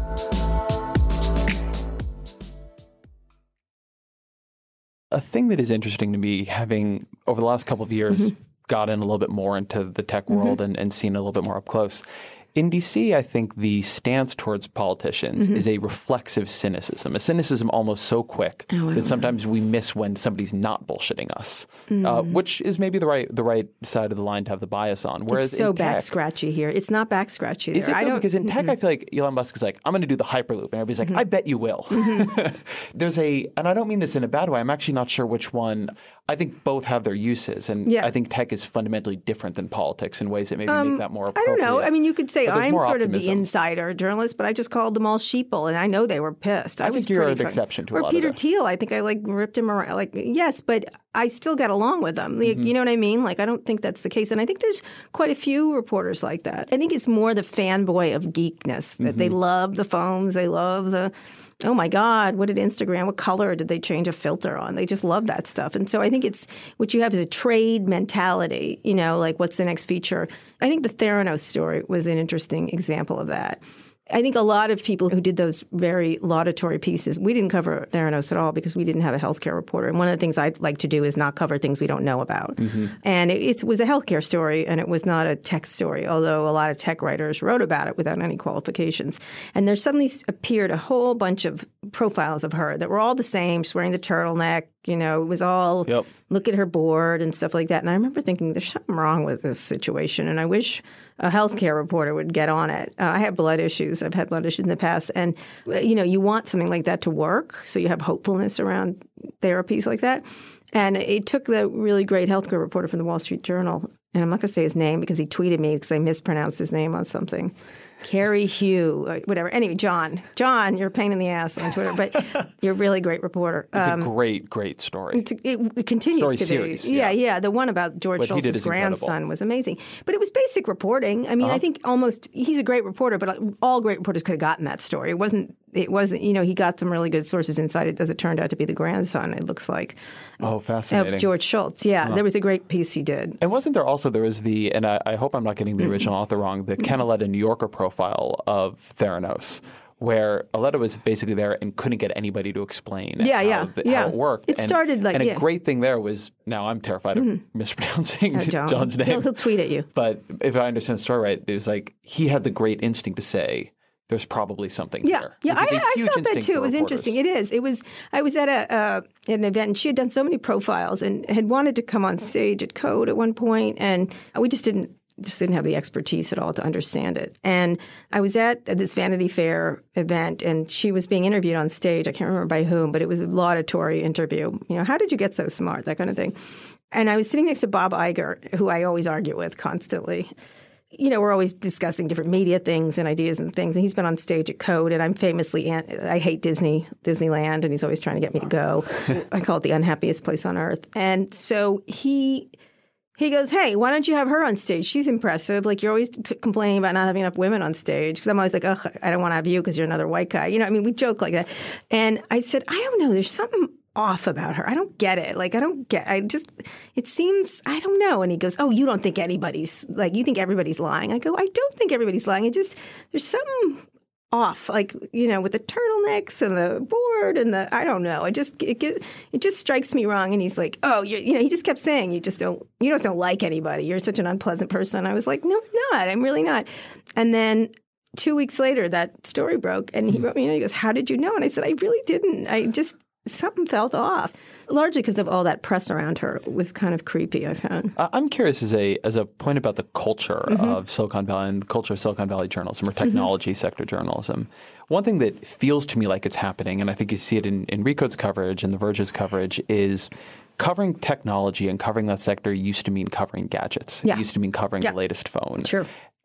A thing that is interesting to me, having over the last couple of years mm-hmm. gotten a little bit more into the tech world mm-hmm. and, and seen a little bit more up close. In D C, I think the stance towards politicians mm-hmm. is a reflexive cynicism, a cynicism almost so quick oh, that sometimes know. we miss when somebody's not bullshitting us, mm. uh, which is maybe the right the right side of the line to have the bias on. Whereas it's so in tech, back scratchy here. It's not back scratchy there. Is it I though? don't, Because in tech, mm-hmm. I feel like Elon Musk is like, I'm going to do the Hyperloop. And everybody's like, mm-hmm. I bet you will. Mm-hmm. There's a, and I don't mean this in a bad way. I'm actually not sure which one. I think both have their uses, and yeah. I think tech is fundamentally different than politics in ways that maybe um, make that more appropriate. I don't know. I mean, you could say I'm sort optimism. of the insider journalist, but I just called them all sheeple, and I know they were pissed. I, I was think you're an fun. exception to or a lot Peter of this. Thiel. I think I like ripped him around. Like, yes, but I still got along with them. Like, mm-hmm. You know what I mean? Like, I don't think that's the case, and I think there's quite a few reporters like that. I think it's more the fanboy of geekness that mm-hmm. they love the phones, they love the. Oh my God, what did Instagram, what color did they change a filter on? They just love that stuff. And so I think it's what you have is a trade mentality, you know, like what's the next feature? I think the Theranos story was an interesting example of that. I think a lot of people who did those very laudatory pieces, we didn't cover Theranos at all because we didn't have a healthcare reporter. And one of the things I'd like to do is not cover things we don't know about. Mm-hmm. And it, it was a healthcare story, and it was not a tech story, although a lot of tech writers wrote about it without any qualifications. And there suddenly appeared a whole bunch of profiles of her that were all the same. She's wearing the turtleneck. You know, it was all yep. look at her board and stuff like that. And I remember thinking there's something wrong with this situation, and I wish a healthcare reporter would get on it. Uh, I have blood issues. I've had blood issues in the past. And, you know, you want something like that to work, so you have hopefulness around therapies like that. And it took the really great healthcare reporter from the Wall Street Journal, and I'm not going to say his name because he tweeted me because I mispronounced his name on something. Carrie Hugh, whatever. Anyway, John. John, you're a pain in the ass on Twitter, but you're a really great reporter. It's um, a great, great story. It, it, it continues story to series, be. Yeah. yeah, yeah. The one about George what Shultz's grandson incredible. was amazing. But it was basic reporting. I mean, uh-huh. I think almost he's a great reporter, but all great reporters could have gotten that story. It wasn't, it wasn't, you know, he got some really good sources inside it as it turned out to be the grandson, it looks like. Oh, fascinating. Of George Schultz. Yeah, uh-huh. There was a great piece he did. And wasn't there also, there was the, and I, I hope I'm not getting the original mm-hmm. author wrong, the Ken Aletta New Yorker profile of Theranos, where Aletta was basically there and couldn't get anybody to explain yeah, how, yeah, the, yeah. how it worked. It and, started like, And a yeah. great thing there was, now I'm terrified of mm-hmm. mispronouncing oh, John's name. He'll, he'll tweet at you. But if I understand the story right, it was like he had the great instinct to say, there's probably something yeah, there. Yeah, I, I felt that too. It was interesting. It is. It was. I was at a uh, an event, and she had done so many profiles and had wanted to come on stage at Code at one point, and we just didn't just didn't have the expertise at all to understand it. And I was at this Vanity Fair event, and she was being interviewed on stage. I can't remember by whom, but it was a laudatory interview. You know, how did you get so smart? That kind of thing. And I was sitting next to Bob Iger, who I always argue with constantly. You know, we're always discussing different media things and ideas and things. And he's been on stage at Code, and I'm famously, I hate Disney, Disneyland, and he's always trying to get me to go. I call it the unhappiest place on earth. And so he he goes, hey, why don't you have her on stage? She's impressive. Like, you're always t- complaining about not having enough women on stage. Because I'm always like, ugh, I don't want to have you because you're another white guy. You know, I mean, we joke like that. And I said, I don't know, there's something off about her. I don't get it. Like, I don't get, I just, it seems, I don't know. And he goes, oh, you don't think anybody's, like, you think everybody's lying. I go, I don't think everybody's lying. It just, there's something off, like, you know, with the turtlenecks and the board and the, I don't know. It just, it, it just strikes me wrong. And he's like, oh, you you know, he just kept saying, you just don't, you just don't like anybody. You're such an unpleasant person. I was like, no, I'm not. I'm really not. And then two weeks later, that story broke, and he wrote me, and he goes, how did you know? And I said, I really didn't. I just, something felt off, largely because of all that press around her. It was kind of creepy, I found. I'm curious as a as a point about the culture mm-hmm. of Silicon Valley and the culture of Silicon Valley journalism or technology mm-hmm. sector journalism. One thing that feels to me like it's happening, and I think you see it in, in Recode's coverage and The Verge's coverage, is covering technology and covering that sector used to mean covering gadgets. Yeah. It used to mean covering yeah. the latest phone. Sure.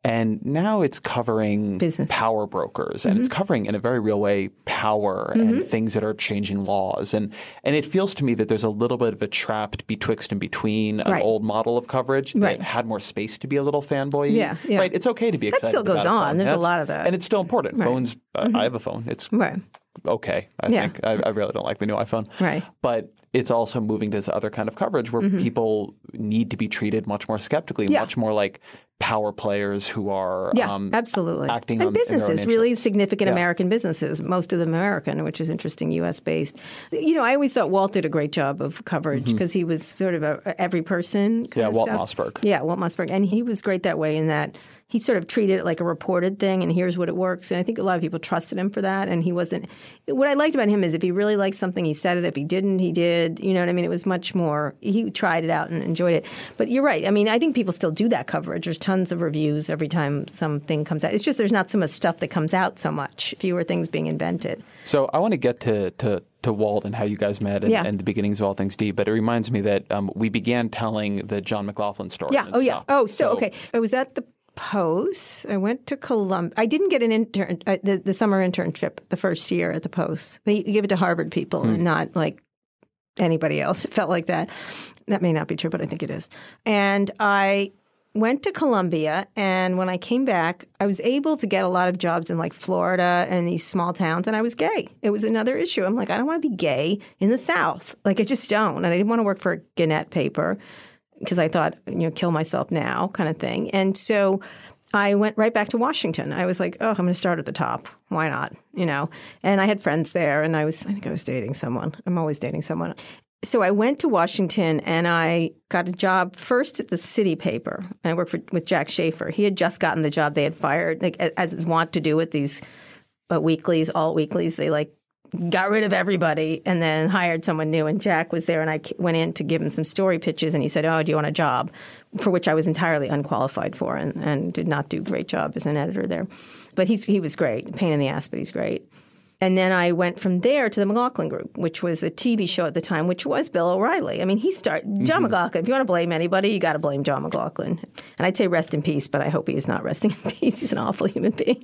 And now it's covering business. Power brokers, and mm-hmm. it's covering in a very real way power mm-hmm. and things that are changing laws. And and it feels to me that there's a little bit of a trapped betwixt and between an right. old model of coverage right. that had more space to be a little fanboy. Yeah, yeah. Right. It's okay to be excited. That still goes about on. a There's That's, a lot of that. And it's still important. Right. Phones, uh, mm-hmm. I have a phone. It's right. okay, I yeah. think. I, I really don't like the new iPhone. Right. But it's also moving to this other kind of coverage where mm-hmm. people need to be treated much more skeptically, yeah. much more like power players who are yeah, um, absolutely. acting and on businesses, in really significant yeah. American businesses, most of them American, which is interesting, U S based. You know, I always thought Walt did a great job of coverage because mm-hmm. he was sort of a, a every person kind yeah, of Walt stuff. Mossberg. Yeah, Walt Mossberg. And he was great that way in that he sort of treated it like a reported thing and here's what it works. And I think a lot of people trusted him for that. And he wasn't – what I liked about him is if he really liked something, he said it. If he didn't, he did. You know what I mean? It was much more – he tried it out and enjoyed it. But you're right. I mean, I think people still do that coverage. There's tons of reviews every time something comes out. It's just there's not so much stuff that comes out so much, fewer things being invented. So I want to get to, to, to Walt and how you guys met and, yeah. and the beginnings of All Things D, but it reminds me that um, we began telling the John McLaughlin story. Yeah. And oh, stuff. yeah. Oh, so, so, okay. I was at the Post. I went to Columbia. I didn't get an intern, uh, the, the summer internship the first year at the Post. They give it to Harvard people hmm. and not like anybody else. It felt like that. That may not be true, but I think it is. And I went to Columbia, and when I came back, I was able to get a lot of jobs in like Florida and these small towns, and I was gay. It was another issue. I'm like, I don't want to be gay in the South. Like, I just don't. And I didn't want to work for a Gannett paper because I thought, you know, kill myself now kind of thing. And so I went right back to Washington. I was like, oh, I'm going to start at the top. Why not? You know, and I had friends there, and I was, I think I was dating someone. I'm always dating someone. So I went to Washington and I got a job first at the city paper. And I worked for, with Jack Schaefer. He had just gotten the job they had fired, like as is wont to do with these uh, weeklies, all weeklies. They like got rid of everybody and then hired someone new. And Jack was there and I went in to give him some story pitches and he said, oh, do you want a job? For which I was entirely unqualified for and, and did not do a great job as an editor there. But he's, he was great. Pain in the ass, but he's great. And then I went from there to the McLaughlin Group, which was a T V show at the time, which was Bill O'Reilly. I mean, he started – John mm-hmm. McLaughlin, if you want to blame anybody, you got to blame John McLaughlin. And I'd say rest in peace, but I hope he is not resting in peace. He's an awful human being.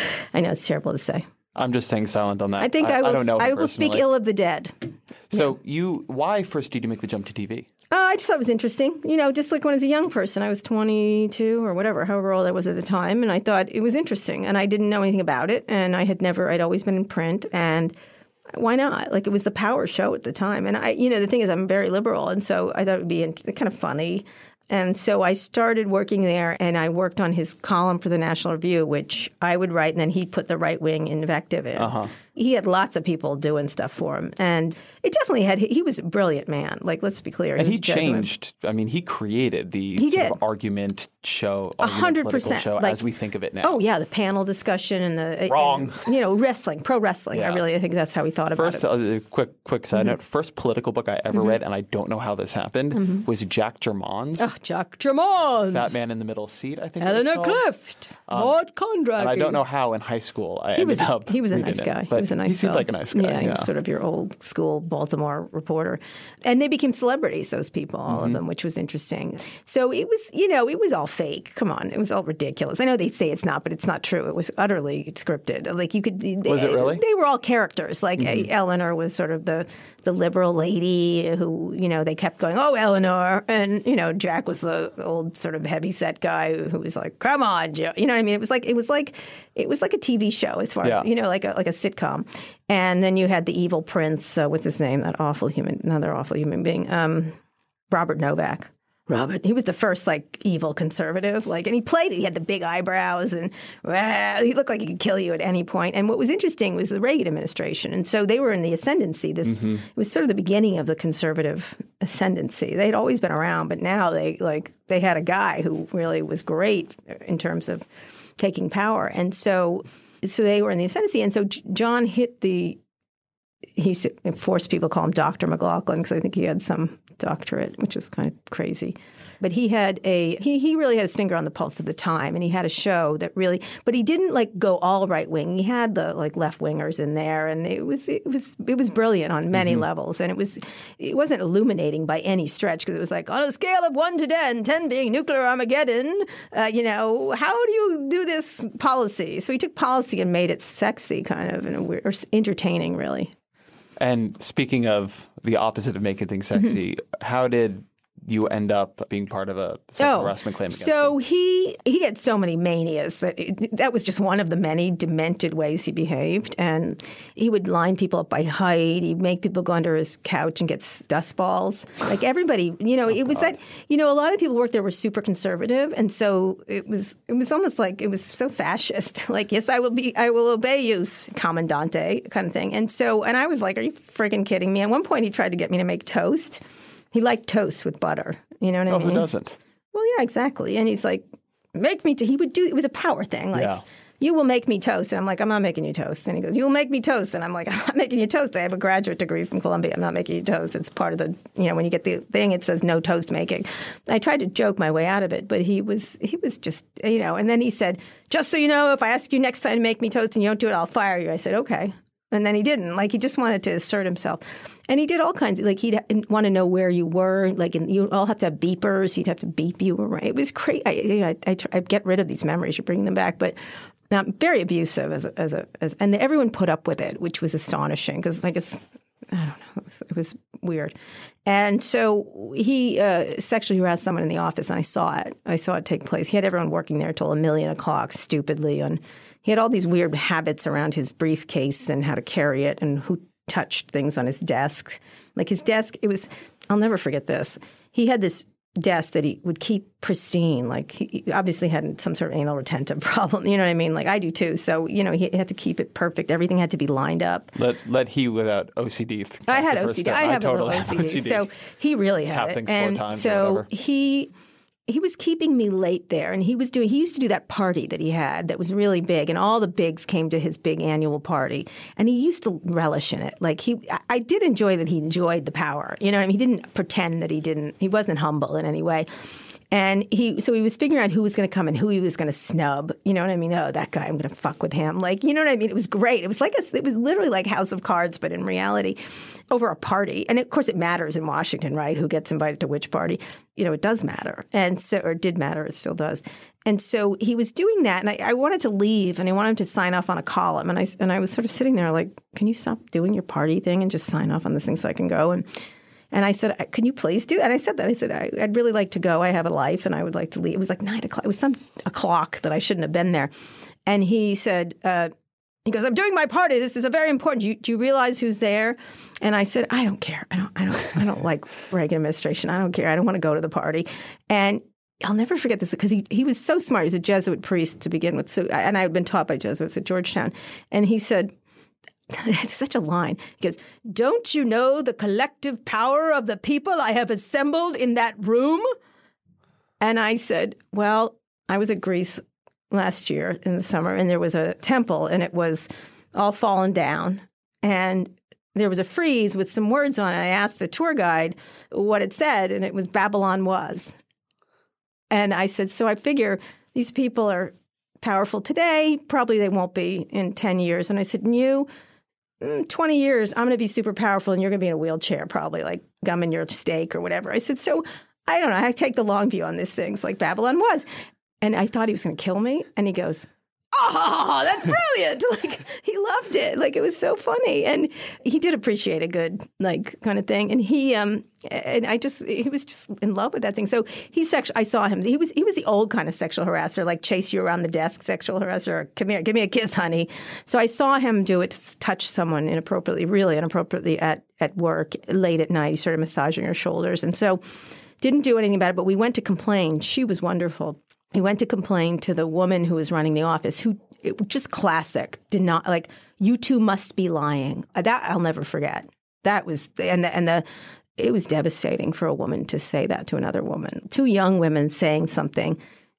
I know it's terrible to say. I'm just staying silent on that. I think I, I will, I don't know I will speak ill of the dead. So yeah. you – why first did you make the jump to T V? Uh, I just thought it was interesting. You know, just like when I was a young person, I was twenty-two or whatever, however old I was at the time, and I thought it was interesting. And I didn't know anything about it, and I had never – I'd always been in print, and why not? Like, it was the power show at the time. And, I, you know, the thing is I'm very liberal, and so I thought it would be kind of funny. And so I started working there, and I worked on his column for the National Review, which I would write, and then he'd put the right-wing invective in. Uh-huh. He had lots of people doing stuff for him. And it definitely had – he was a brilliant man. Like, let's be clear. And he, he changed – I mean, he created the he sort did. of argument show, argument one hundred percent. show like, as we think of it now. Oh, yeah, the panel discussion and the – Wrong. And, you know, wrestling, pro wrestling. Yeah. I really I think that's how he thought about first, it. First, uh, quick quick side mm-hmm. note, first political book I ever mm-hmm. read, and I don't know how this happened, mm-hmm. was Jack Germans. Oh, Jack Germans. That Man in the Middle Seat, I think Eleanor it was Clift. Um, Maud Condracky. And I don't know how in high school I he ended was, up He was a nice it, guy. But he was a nice He seemed fellow. like a nice guy. Yeah, he yeah. was sort of your old school Baltimore reporter. And they became celebrities, those people, all mm-hmm. of them, which was interesting. So it was, you know, it was all fake. Come on. It was all ridiculous. I know they say it's not, but it's not true. It was utterly scripted. Like you could. Was they, it really? They were all characters. Like mm-hmm. Eleanor was sort of the, the liberal lady who, you know, they kept going, oh, Eleanor. And, you know, Jack was the old sort of heavyset guy who, who was like, come on, Joe. You know what I mean? It was like, it was like, it was like a T V show as far yeah. as, you know, like a, like a sitcom. And then you had the evil prince, uh, what's his name? That awful human, another awful human being, um, Robert Novak. Robert, he was the first like evil conservative, like, and he played it. He had the big eyebrows, and uh, he looked like he could kill you at any point. And what was interesting was the Reagan administration, and so they were in the ascendancy. This mm-hmm. it was sort of the beginning of the conservative ascendancy. They'd always been around, but now they like they had a guy who really was great in terms of taking power, and so so they were in the ascendancy. And so John hit the. He forced people to call him Doctor McLaughlin because I think he had some doctorate, which was kind of crazy. But he had a he he really had his finger on the pulse of the time, and he had a show that really. But he didn't like go all right wing. He had the like left wingers in there, and it was it was it was brilliant on many mm-hmm. levels. And it was it wasn't illuminating by any stretch, because it was like on a scale of one to ten, ten being nuclear Armageddon. Uh, you know, how do you do this policy? So he took policy and made it sexy, kind of, and weird, or entertaining, really. And speaking of the opposite of making things sexy, mm-hmm. how did you end up being part of a sexual oh, harassment claim against so him? he he had so many manias that it, that was just one of the many demented ways he behaved. And he would line people up by height. He'd make people go under his couch and get dust balls. Like everybody, you know, oh, it was God. that, you know, a lot of people worked there were super conservative. And so it was it was almost like it was so fascist. Like, yes, I will be, I will obey you, Commandante, kind of thing. And so, and I was like, are you freaking kidding me? At one point, he tried to get me to make toast. He liked toast with butter. You know what I oh, mean? Who doesn't? Well, yeah, exactly. And he's like, make me, to-. he would do, it was a power thing. Like, yeah. you will make me toast. And I'm like, I'm not making you toast. And he goes, you will make me toast. And I'm like, I'm not making you toast. I have a graduate degree from Columbia. I'm not making you toast. It's part of the, you know, when you get the thing, it says no toast making. I tried to joke my way out of it, but he was, he was just, you know, and then he said, just so you know, if I ask you next time to make me toast and you don't do it, I'll fire you. I said, okay. And then he didn't. Like, he just wanted to assert himself. And he did all kinds of, like, he'd want to know where you were. Like, and you all have to have beepers. He'd have to beep you. It was crazy. I, you know, I, I, I get rid of these memories. You're bringing them back. But um, very abusive as a, as a, as, and everyone put up with it, which was astonishing because, like, it's, I don't know, it was, it was weird. And so he uh, sexually harassed someone in the office, and I saw it. I saw it take place. He had everyone working there till a million o'clock, stupidly, and he had all these weird habits around his briefcase and how to carry it and who touched things on his desk. Like his desk, it was, I'll never forget this. He had this desk that he would keep pristine. Like he obviously had some sort of anal retentive problem. You know what I mean? Like I do too. So, you know, he had to keep it perfect. Everything had to be lined up. Let let he without O C D. I had O C D. I have I totally a little O C D. O C D. So he really had Have it. things and four times so or whatever. he... He was keeping me late there, and he was doing. He used to do that party that he had that was really big, and all the bigs came to his big annual party, and he used to relish in it. Like he, I did enjoy that he enjoyed the power. You know what I mean? He didn't pretend that he didn't. He wasn't humble in any way. And he, so he was figuring out who was going to come and who he was going to snub. You know what I mean? Oh, that guy, I'm going to fuck with him. Like, you know what I mean? It was great. It was like a, it was literally like House of Cards, but in reality, over a party. And of course, it matters in Washington, right? Who gets invited to which party? You know, it does matter, and so or it did matter. It still does. And so he was doing that, and I, I wanted to leave, and I wanted him to sign off on a column, and I and I was sort of sitting there like, can you stop doing your party thing and just sign off on this thing so I can go? And And I said, can you please do that? And I said that. I said, I, I'd really like to go. I have a life, and I would like to leave. It was like nine o'clock. It was some a clock that I shouldn't have been there. And he said, uh, he goes, I'm doing my party. This is a very important. Do you, do you realize who's there? And I said, I don't care. I don't. I don't. I don't like Reagan administration. I don't care. I don't want to go to the party. And I'll never forget this because he he was so smart. He was a Jesuit priest to begin with. So, and I had been taught by Jesuits at Georgetown. And he said, it's such a line. He goes, don't you know the collective power of the people I have assembled in that room? And I said, well, I was at Greece last year in the summer, and there was a temple, and it was all fallen down. And there was a frieze with some words on it. I asked the tour guide what it said, and it was Babylon was. And I said, so I figure these people are powerful today. Probably they won't be in ten years. And I said, and you, twenty years, I'm going to be super powerful, and you're going to be in a wheelchair, probably like gumming your steak or whatever. I said, so I don't know. I take the long view on these things like Babylon was. And I thought he was going to kill me. And he goes, oh, that's brilliant. Like, he loved it. Like, it was so funny. And he did appreciate a good, like, kind of thing. And he, um, and I just, he was just in love with that thing. So he sexual, I saw him. He was, he was the old kind of sexual harasser, like chase you around the desk, sexual harasser. Come here, give me a kiss, honey. So I saw him do it, touch someone inappropriately, really inappropriately at, at work late at night. He started massaging her shoulders. And so didn't do anything about it, but we went to complain. She was wonderful. He went to complain to the woman who was running the office, who it, just classic, did not like, you two must be lying. That I'll never forget. That was, and the, and the, it was devastating for a woman to say that to another woman. Two young women saying something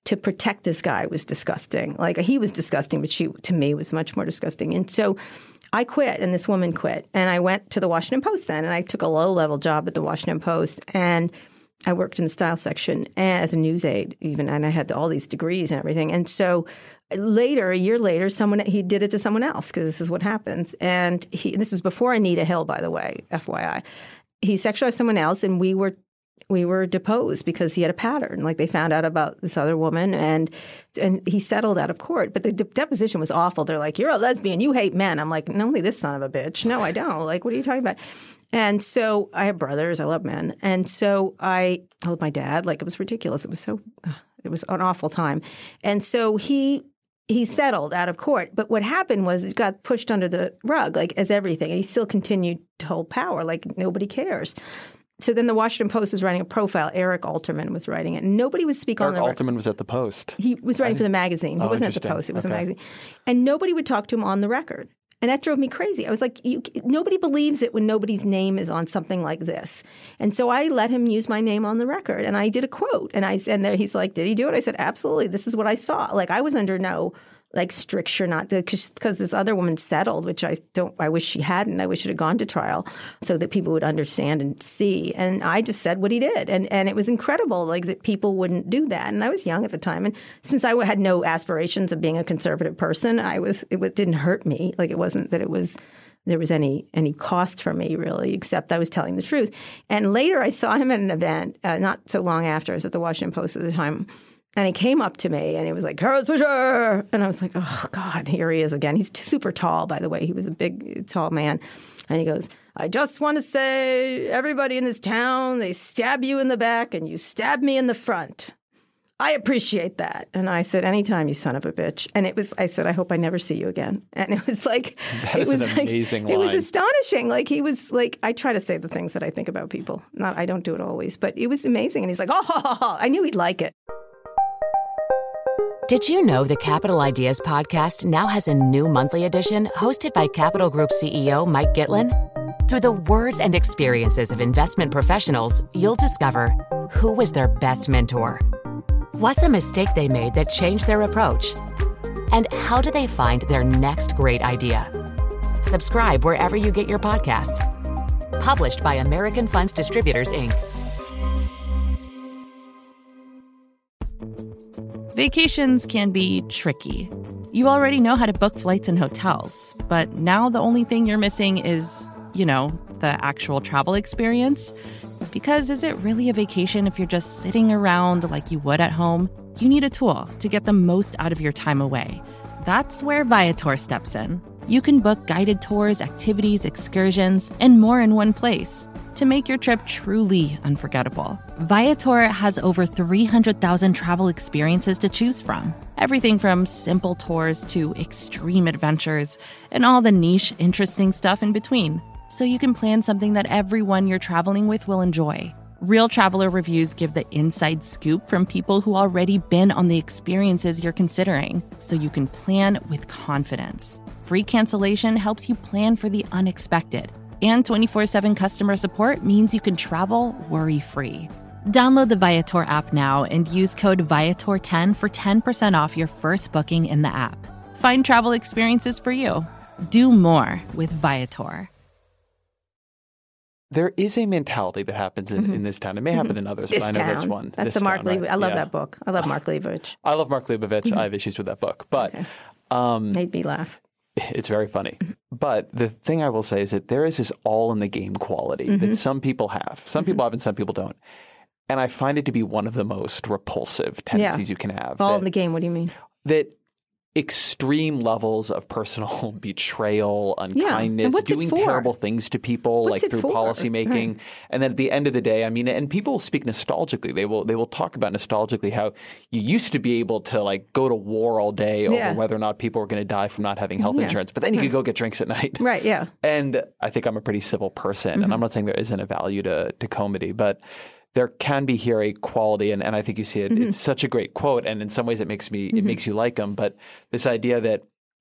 to protect this guy was disgusting. Like he was disgusting, but she to me was much more disgusting. And so I quit, and this woman quit, and I went to the Washington Post then, and I took a low-level job at the Washington Post, and I worked in the style section as a news aide even, and I had all these degrees and everything. And so later, a year later, someone he did it to someone else because this is what happens. And he this was before Anita Hill, by the way, F Y I. He sexualized someone else, and we were we were deposed because he had a pattern. Like they found out about this other woman, and and he settled out of court. But the de- deposition was awful. They're like, "You're a lesbian. You hate men." I'm like, "No, only this son of a bitch. No, I don't. Like, what are you talking about?" And so I have brothers. I love men. And so I, I love my dad. Like it was ridiculous. It was so, it was an awful time. And so he he settled out of court. But what happened was it got pushed under the rug, like as everything. And he still continued to hold power, like nobody cares. So then the Washington Post was writing a profile. Eric Alterman was writing it. And nobody would speak Eric on the Eric Alterman was at the Post. He was writing for the magazine. He oh, wasn't at the Post. It was okay. a magazine. And nobody would talk to him on the record. And that drove me crazy. I was like, you, nobody believes it when nobody's name is on something like this. And so I let him use my name on the record. And I did a quote. And I and there he's like, did he do it? I said, absolutely. This is what I saw. Like I was under no like stricture, not because this other woman settled, which I don't. I wish she hadn't. I wish it had gone to trial so that people would understand and see. And I just said what he did, and and it was incredible, like that people wouldn't do that. And I was young at the time, and since I had no aspirations of being a conservative person, I was it, it didn't hurt me. Like it wasn't that it was. There was any any cost for me, really, except I was telling the truth. And later I saw him at an event, uh, not so long after. I was at the Washington Post at the time. And he came up to me and he was like, Kara Swisher. And I was like, oh, God, here he is again. He's super tall, by the way. He was a big, tall man. And he goes, I just want to say, everybody in this town, they stab you in the back and you stab me in the front. I appreciate that. And I said, anytime, you son of a bitch. And it was, I said, I hope I never see you again. And it was like, that it is was an like, amazing it line. was astonishing. Like he was like, I try to say the things that I think about people. Not, I don't do it always, but it was amazing. And he's like, oh, ha, ha, ha. I knew he'd like it. Did you know the Capital Ideas podcast now has a new monthly edition hosted by Capital Group C E O Mike Gitlin? Through the words and experiences of investment professionals, you'll discover who was their best mentor, what's a mistake they made that changed their approach, and how do they find their next great idea. Subscribe wherever you get your podcasts. Published by American Funds Distributors, Incorporated. Vacations can be tricky. You already know how to book flights and hotels, but now the only thing you're missing is, you know, the actual travel experience. Because is it really a vacation if you're just sitting around like you would at home? You need a tool to get the most out of your time away. That's where Viator steps in. You can book guided tours, activities, excursions, and more in one place to make your trip truly unforgettable. Viator has over three hundred thousand travel experiences to choose from. Everything from simple tours to extreme adventures and all the niche, interesting stuff in between. So you can plan something that everyone you're traveling with will enjoy. Real traveler reviews give the inside scoop from people who already been on the experiences you're considering, so you can plan with confidence. Free cancellation helps you plan for the unexpected. And twenty-four seven customer support means you can travel worry-free. Download the Viator app now and use code Viator ten for ten percent off your first booking in the app. Find travel experiences for you. Do more with Viator. There is a mentality that happens in, mm-hmm. in this town. It may happen mm-hmm. in others, this but I know town. this one. That's this the Mark town, right? Leibovich. I love yeah. that book. I love Mark Leibovich. I love Mark Leibovich. Mm-hmm. I have issues with that book, but okay. um, made me laugh. It's very funny. But the thing I will say is that there is this all in the game quality mm-hmm. that some people have. Some people have and some people don't. And I find it to be one of the most repulsive tendencies yeah. you can have. All that, in the game, what do you mean? That extreme levels of personal betrayal, unkindness, yeah. doing terrible things to people, what's like through for? policymaking. Right. And then at the end of the day, I mean, and people speak nostalgically. They will they will talk about nostalgically how you used to be able to like go to war all day over yeah. whether or not people were going to die from not having health yeah. insurance. But then you right. could go get drinks at night. Right, yeah. And I think I'm a pretty civil person. Mm-hmm. And I'm not saying there isn't a value to, to comedy, but there can be here a quality, and, and I think you see it. Mm-hmm. It's such a great quote, and in some ways it makes me mm-hmm. it makes you like them. But this idea that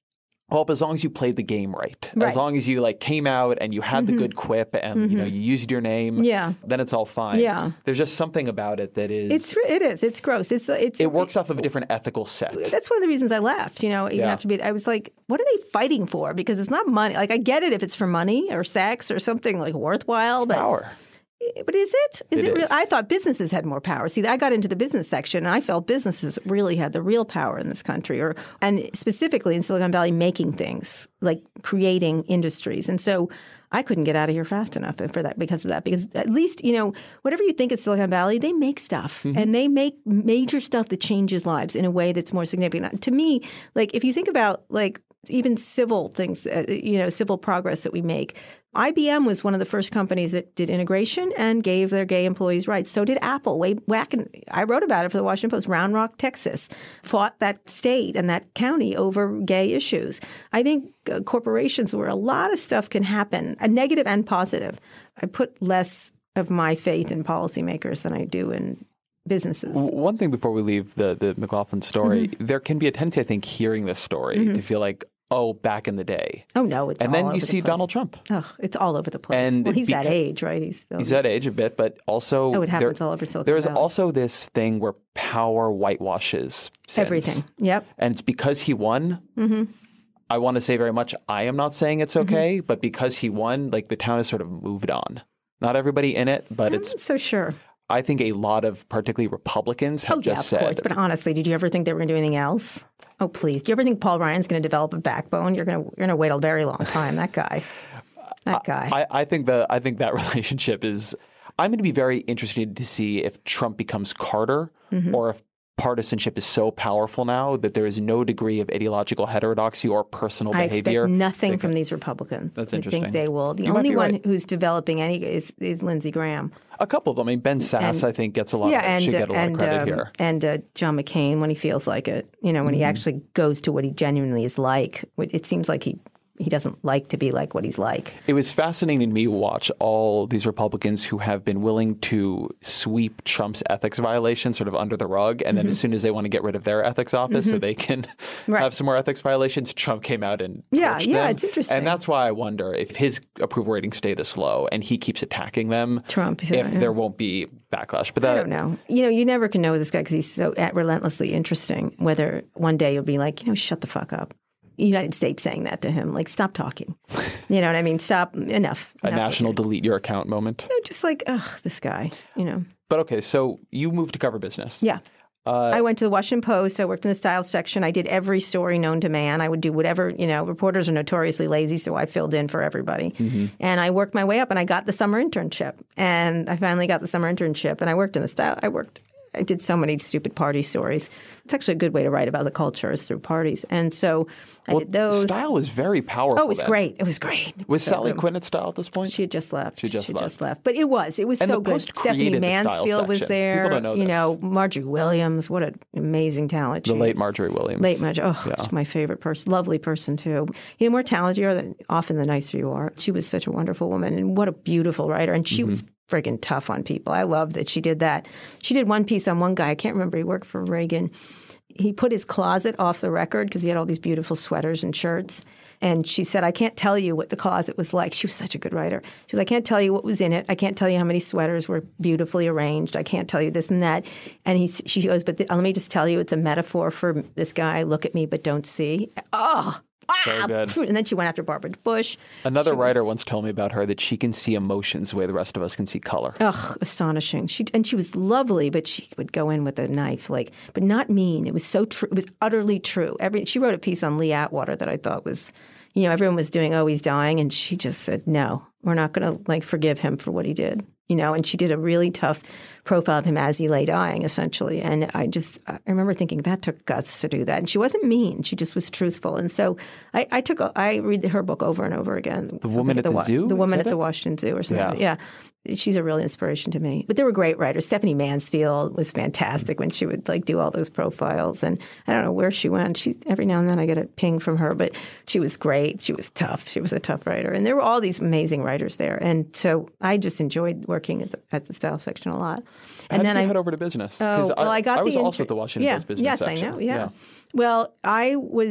Well, but as long as you played the game right, Right. as long as you like came out and you had Mm-hmm. the good quip and mm-hmm. you know you used your name, Yeah. then it's all fine. Yeah. There's just something about it that is It's it is. It's gross. It's it's it works off of a different ethical set. That's one of the reasons I left. You know, even Yeah. after being, I was like, what are they fighting for? Because it's not money. Like I get it if it's for money or sex or something like worthwhile, but Power. But is it? Is It it? real? is. I thought businesses had more power. See, I got into the business section, and I felt businesses really had the real power in this country, or and specifically in Silicon Valley, making things like creating industries. And so I couldn't get out of here fast enough for that because of that. Because at least you know whatever you think of Silicon Valley, they make stuff, Mm-hmm. and they make major stuff that changes lives in a way that's more significant. To me, like if you think about like even civil things, uh, you know, civil progress that we make. I B M was one of the first companies that did integration and gave their gay employees rights. So did Apple. Way back in, I wrote about it for the Washington Post. Round Rock, Texas, fought that state and that county over gay issues. I think uh, corporations where a lot of stuff can happen, a negative and positive. I put less of my faith in policymakers than I do in businesses. One thing before we leave the the McLaughlin story, Mm-hmm. there can be a tendency, I think, hearing this story Mm-hmm. to feel like, oh, back in the day. Oh no, it's and all then over you the see place. Donald Trump. Oh, it's all over the place. And well, he's that beca- age, right? He's still, He's that age a bit, but also Oh, it happens there, all over Silicon there is Valley. also this thing where power whitewashes sins. everything. Yep. And it's because he won. Mm-hmm. I want to say very much, I am not saying it's okay, mm-hmm. but because he won, like the town has sort of moved on. Not everybody in it, but I'm it's not so sure. I think a lot of particularly Republicans have Oh, yeah, just of said. course. But honestly, did you ever think they were going to do anything else? Oh, please. Do you ever think Paul Ryan's going to develop a backbone? You're going to you're going to wait a very long time. That guy. That guy. I, I think the I think that relationship is. I'm going to be very interested to see if Trump becomes Carter, Mm-hmm. or if partisanship is so powerful now that there is no degree of ideological heterodoxy or personal I behavior. expect nothing that from can- these Republicans. That's I interesting. think they will. The You might only be one right. who's developing any is, is Lindsey Graham. A couple of them. I mean, Ben Sass, And- I think, gets a lot. yeah, of, and should get a lot and of credit um, here. and uh, John McCain when he feels like it. You know, when Mm-hmm. he actually goes to what he genuinely is like. It seems like he he doesn't like to be like what he's like. It was fascinating to me to watch all these Republicans who have been willing to sweep Trump's ethics violations sort of under the rug. And then as soon as they want to get rid of their ethics office so they can Right. have some more ethics violations, Trump came out and Yeah, torched yeah, them. it's interesting. And that's why I wonder if his approval ratings stay this low and he keeps attacking them, Trump, if yeah. there won't be backlash. But that, I don't know. You know, you never can know with this guy because he's so relentlessly interesting. Whether one day you'll be like, you know, shut the fuck up. United States saying that to him, like, stop talking. You know what I mean? Stop. Enough. a enough national with it. delete your account moment. You know, just like, ugh, this guy. You know. But okay, so you moved to cover business. Yeah. I went to the Washington Post. I worked in the style section. I did every story known to man. I would do whatever, you know, reporters are notoriously lazy, so I filled in for everybody. Mm-hmm. And I worked my way up and I got the summer internship. And I finally got the summer internship and I worked in the style. I worked. I did so many stupid party stories. It's actually a good way to write about the culture is through parties. And so I Well, did those. Style was very powerful. Oh, it was then. great. It was great. It Was so Sally good. Quinn at Style at this point? She had just left. She just had left. just left. But it was. It was And so the good. Post Stephanie created the style Mansfield was section. there. People don't know you this. know, Marjorie Williams. What an amazing talent. The she late is. Marjorie Williams. Late Marjorie. Oh, she's my favorite person. Lovely person, too. You know, more talented you are, than often the nicer you are. She was such a wonderful woman. And what a beautiful writer. And she Mm-hmm. was friggin' tough on people. I love that she did that. She did one piece on one guy. I can't remember. He worked for Reagan. He put his closet off the record because he had all these beautiful sweaters and shirts. And she said, I can't tell you what the closet was like. She was such a good writer. She said, I can't tell you what was in it. I can't tell you how many sweaters were beautifully arranged. I can't tell you this and that. And he, she goes, but the, let me just tell you, it's a metaphor for this guy, look at me but don't see. Oh, So good. And then she went after Barbara Bush. Another She was- writer once told me about her that she can see emotions the way the rest of us can see color. Ugh, astonishing. She and she was lovely, but she would go in with a knife, like, but not mean. It was so true. It was utterly true. Every she wrote a piece on Lee Atwater that I thought was, you know, everyone was doing, oh, he's dying, and she just said, no, we're not going to like forgive him for what he did. You know, and she did a really tough profile of him as he lay dying, essentially. And I just, I remember thinking that took guts to do that. And she wasn't mean; she just was truthful. And so I, I took, a, I read her book over and over again. The Woman at the Wa- Zoo? The Is Woman that at the it? Washington Zoo, or something. Yeah. Yeah. She's a real inspiration to me. But there were great writers. Stephanie Mansfield was fantastic when she would like do all those profiles. And I don't know where she went. She every now and then I get a ping from her, but she was great. She was tough. She was a tough writer. And there were all these amazing writers there. And so I just enjoyed working at the, at the style section a lot. How And did then you I head over to business? Oh, 'Cause well, I got I was the also intern- at the Washington yeah, Post business yes, section. I know. Yeah. Well, I was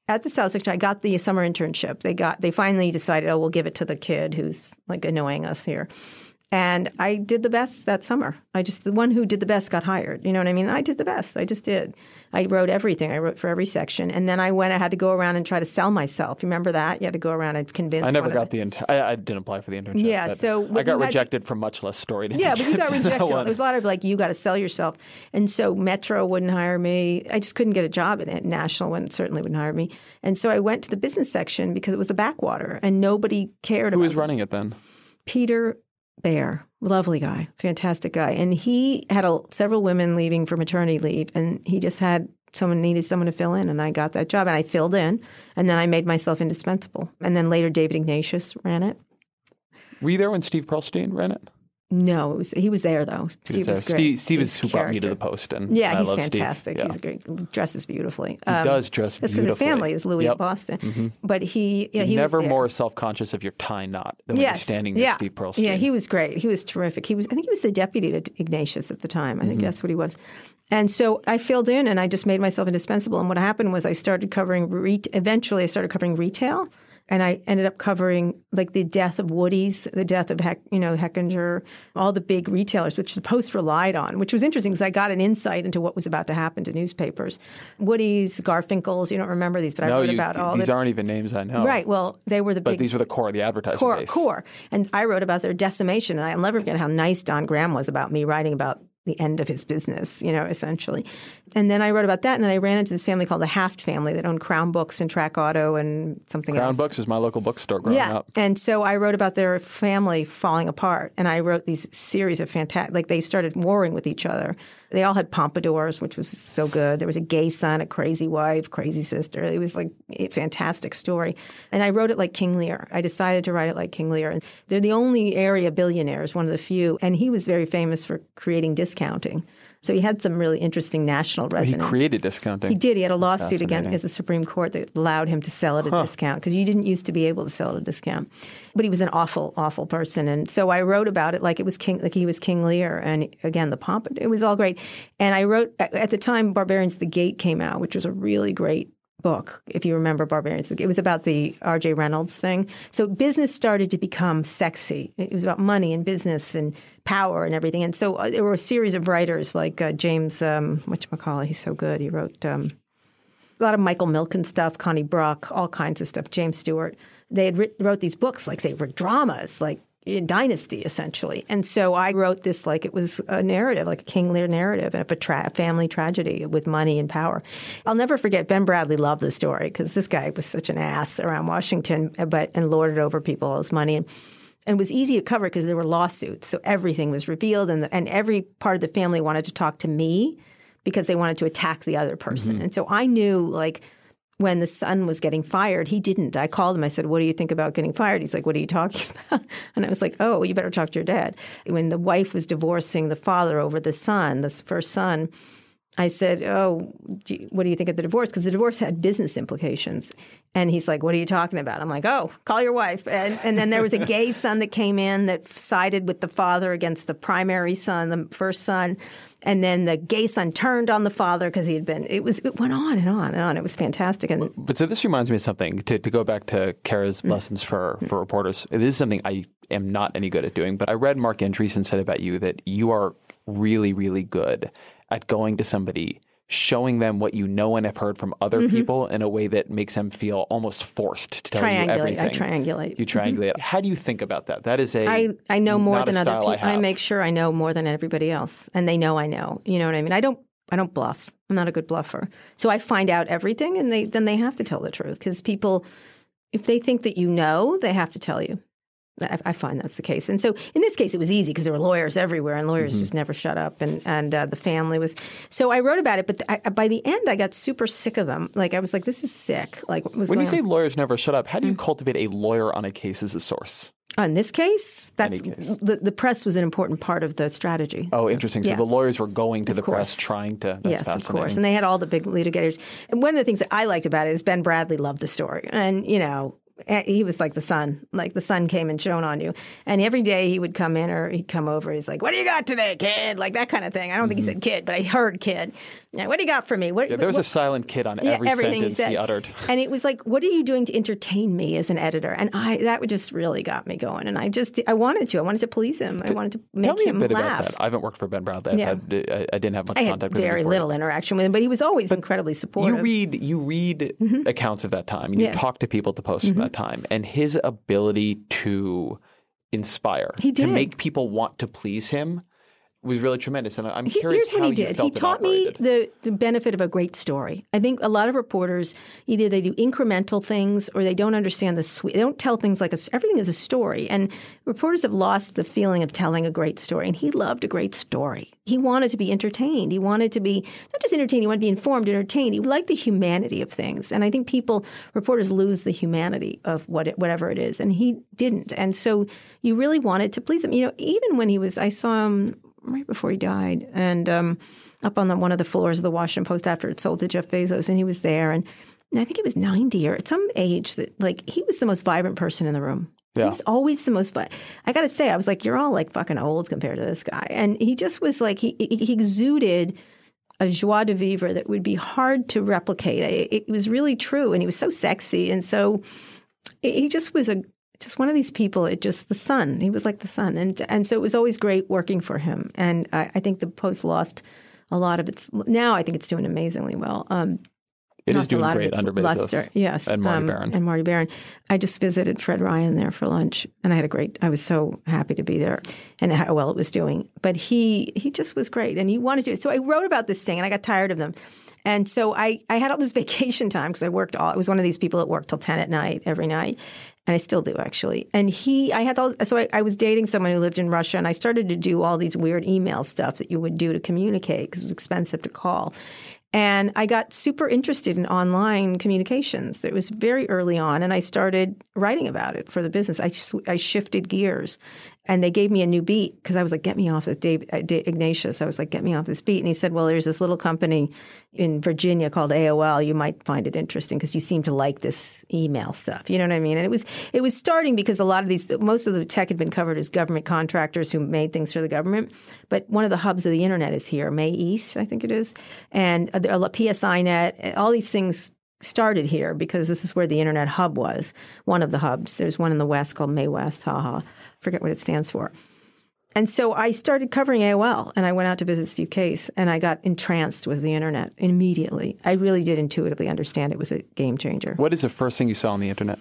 at the South Section, I got the summer internship. They got they finally decided, oh, we'll give it to the kid who's like annoying us here. And I did the best that summer. I just, the one who did the best got hired. You know what I mean? I did the best. I just did. I wrote everything. I wrote for every section. And then I went, I had to go around and try to sell myself. You remember that? You had to go around and convince. I never got the, the, inter- I, I didn't apply for the internship. Yeah, so. I got rejected to, for much less storied internships. Yeah, but you got rejected. There was a lot of like, you got to sell yourself. And so Metro wouldn't hire me. I just couldn't get a job in it. National one certainly wouldn't hire me. And so I went to the business section because it was the backwater and nobody cared Who about was running it then? Peter Bear, lovely guy, fantastic guy. And he had a, several women leaving for maternity leave, and he just had someone needed someone to fill in, and I got that job, and I filled in, and then I made myself indispensable. And then later David Ignatius ran it. Were you there when Steve Pearlstein ran it? No, it was, he was there though. Steve was, was great. Steve, Steve is who brought me to the Post, and yeah, I he's love fantastic. Steve. Yeah. He's a great. He dresses beautifully. He um, does dress that's beautifully. That's because his family is Louis yep. of Boston. Mm-hmm. But he, yeah, he never was there. more self-conscious of your tie knot than when yes. you're standing yeah. near Steve Pearlstein. Yeah, he was great. He was terrific. He was. I think he was the deputy to Ignatius at the time. I think mm-hmm. that's what he was. And so I filled in, and I just made myself indispensable. And what happened was I started covering. Re- eventually, I started covering retail. And I ended up covering like the death of Woody's, the death of Heck, you know Heckinger, all the big retailers, which the Post relied on, which was interesting because I got an insight into what was about to happen to newspapers. Woody's, Garfinkel's, you don't remember these, but no, I wrote you, about all. These the, aren't even names I know. Right. Well, they were the but big. But these were the core, the advertising core, base. Core. And I wrote about their decimation, and I'll never forget how nice Don Graham was about me writing about the end of his business, you know, essentially. And then I wrote about that, and then I ran into this family called the Haft family that owned Crown Books and Track Auto and something Crown else. Crown Books is my local bookstore growing yeah. up. And so I wrote about their family falling apart, and I wrote these series of fantastic, like they started warring with each other. They all had pompadours, which was so good. There was a gay son, a crazy wife, crazy sister. It was like a fantastic story. And I wrote it like King Lear. I decided to write it like King Lear. And they're the only area billionaires, one of the few. And he was very famous for creating discounting. So he had some really interesting national resonance. He created discounting. He did. He had a lawsuit against the Supreme Court that allowed him to sell at a huh. discount because you didn't used to be able to sell at a discount. But he was an awful, awful person. And so I wrote about it like it was King, like he was King Lear. And again, the pomp, it was all great. And I wrote, at the time, Barbarians of the Gate came out, which was a really great book, if you remember Barbarians. It was about the R J Reynolds thing. So business started to become sexy. It was about money and business and power and everything. And so uh, there were a series of writers like uh, James, um, whatchamacallit, he's so good. He wrote um, a lot of Michael Milken stuff, Connie Bruck, all kinds of stuff, James Stewart. They had writ- wrote these books like they were dramas, like in Dynasty, essentially. And so I wrote this like it was a narrative, like a King Lear narrative of a tra- family tragedy with money and power. I'll never forget, Ben Bradley loved the story because this guy was such an ass around Washington but and lorded over people, all his money. And, and it was easy to cover because there were lawsuits. So everything was revealed, and, the, and every part of the family wanted to talk to me because they wanted to attack the other person. Mm-hmm. And so I knew, like, when the son was getting fired, he didn't. I called him. I said, what do you think about getting fired? He's like, what are you talking about? And I was like, oh, you better talk to your dad. When the wife was divorcing the father over the son, the first son, I said, oh, do you, what do you think of the divorce? Because the divorce had business implications. And he's like, what are you talking about? I'm like, oh, call your wife. And, and then there was a gay son that came in that sided with the father against the primary son, the first son. And then the gay son turned on the father because he had been – it was it went on and on and on. It was fantastic. And But so this reminds me of something, to, to go back to Kara's mm. lessons for, for reporters. This is something I am not any good at doing. But I read Mark Andreessen said about you that you are really, really good at going to somebody, showing them what you know and have heard from other mm-hmm. people in a way that makes them feel almost forced to tell you everything. I triangulate. You triangulate. Mm-hmm. How do you think about that? That is a I, I know more than other people. I, I make sure I know more than everybody else, and they know I know. You know what I mean? I don't. I don't bluff. I'm not a good bluffer. So I find out everything, and they then they have to tell the truth because people, if they think that you know, they have to tell you. I find that's the case. And so in this case, it was easy because there were lawyers everywhere and lawyers mm-hmm. just never shut up. And, and uh, the family was – so I wrote about it. But I, by the end, I got super sick of them. Like I was like, this is sick. Like what was When you going say on? lawyers never shut up, how do you mm-hmm. cultivate a lawyer on a case as a source? On this case, that's case. The, the press was an important part of the strategy. Oh, so, interesting. So yeah. the lawyers were going to of the course. press trying to – that's yes, fascinating. of course. And they had all the big litigators. And one of the things that I liked about it is Ben Bradley loved the story. And, you know – he was like the sun, like the sun came and shone on you. And every day he would come in or he'd come over. He's like, what do you got today, kid? Like that kind of thing. I don't mm-hmm. think he said kid, but I heard kid. Yeah, what do you got for me? What, yeah, there was what, a silent kid on yeah, every everything sentence he, said. he uttered. And it was like, what are you doing to entertain me as an editor? And I that would just really got me going. And I just, I wanted to. I wanted to please him. I wanted to make Tell me him a bit laugh. about that. I haven't worked for Ben Bradley. I've yeah. had, I, I didn't have much I contact had with him very before. little interaction with him, but he was always but incredibly supportive. You read, you read mm-hmm. accounts of that time. And you yeah. talk to people at the Post mm-hmm. from that time. And his ability to inspire, he did. to make people want to please him was really tremendous. And I'm he, curious here's what how he did. you felt He taught me the, the benefit of a great story. I think a lot of reporters, either they do incremental things or they don't understand the sweet. They don't tell things like a, everything is a story. And reporters have lost the feeling of telling a great story. And he loved a great story. He wanted to be entertained. He wanted to be not just entertained. He wanted to be informed, entertained. He liked the humanity of things. And I think people, reporters lose the humanity of what it, whatever it is. And he didn't. And so you really wanted to please him. You know, even when he was, I saw him right before he died, and um, up on the, one of the floors of the Washington Post after it sold to Jeff Bezos, and he was there, and, and I think he was ninety or at some age that, like, he was the most vibrant person in the room. Yeah. He was always the most vi- I got to say, I was like, you're all like fucking old compared to this guy, and he just was like, he, he exuded a joie de vivre that would be hard to replicate. It, it was really true, and he was so sexy, and so he just was a just one of these people, it just the sun. He was like the sun. And and so it was always great working for him. And I, I think the Post lost a lot of its – now I think it's doing amazingly well. Um, it is doing great under Bezos. Luster. Yes. And Marty um, Baron. And Marty Baron. I just visited Fred Ryan there for lunch, and I had a great – I was so happy to be there and how well it was doing. But he he just was great, and he wanted to – so I wrote about this thing, and I got tired of them. And so I, I had all this vacation time because I worked all – I was one of these people that worked till ten at night every night. And I still do, actually. And he, I had all, so I, I was dating someone who lived in Russia, and I started to do all these weird email stuff that you would do to communicate because it was expensive to call. And I got super interested in online communications. It was very early on, and I started writing about it for the business. I, I shifted gears, and they gave me a new beat because I was like, get me off this, Dave, Dave Ignatius. I was like, get me off this beat. And he said, well, there's this little company in Virginia called A O L. You might find it interesting because you seem to like this email stuff. You know what I mean? And it was it was starting because a lot of these, most of the tech had been covered as government contractors who made things for the government. But one of the hubs of the internet is here, May East, I think it is. And P S I Net, all these things started here because this is where the internet hub was, one of the hubs. There's one in the West called May West, haha, forget what it stands for. And so I started covering A O L, and I went out to visit Steve Case, and I got entranced with the internet immediately. I really did intuitively understand it was a game changer. What is the first thing you saw on the internet?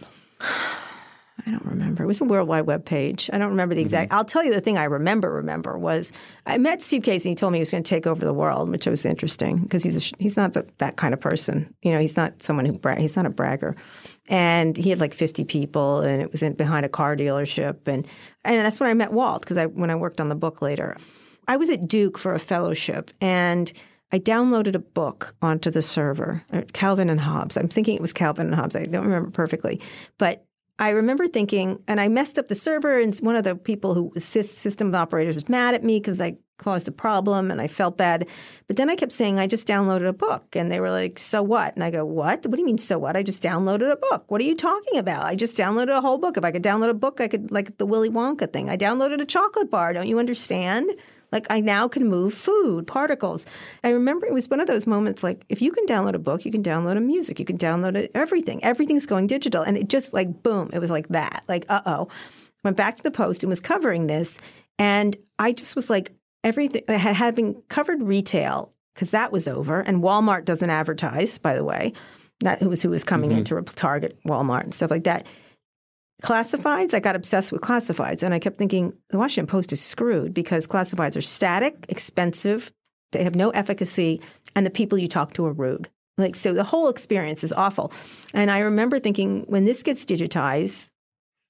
I don't remember. It was a World Wide Web page. I don't remember the exact. Mm-hmm. I'll tell you the thing I remember. Remember was I met Steve Case and he told me he was going to take over the world, which was interesting because he's a, he's not the, that kind of person. You know, he's not someone who bra- he's not a bragger. And he had like fifty people, and it was in, behind a car dealership, and and that's when I met Walt because I when I worked on the book later, I was at Duke for a fellowship and I downloaded a book onto the server, Calvin and Hobbes. I'm thinking it was Calvin and Hobbes. I don't remember perfectly, but I remember thinking, and I messed up the server, and one of the people who was system operators was mad at me because I caused a problem, and I felt bad. But then I kept saying, I just downloaded a book. And they were like, so what? And I go, what? What do you mean, so what? I just downloaded a book. What are you talking about? I just downloaded a whole book. If I could download a book, I could, like the Willy Wonka thing. I downloaded a chocolate bar. Don't you understand? Like, I now can move food, particles. I remember it was one of those moments like, if you can download a book, you can download a music, you can download a, everything. Everything's going digital. And it just like, boom, it was like that. Like, uh-oh. Went back to the Post and was covering this. And I just was like, everything, having covered retail, because that was over. And Walmart doesn't advertise, by the way. That was who was coming mm-hmm. into Target, Walmart, and stuff like that. Classifieds, I got obsessed with classifieds, and I kept thinking the Washington Post is screwed because classifieds are static, expensive, they have no efficacy, and the people you talk to are rude. Like, so the whole experience is awful. And I remember thinking when this gets digitized,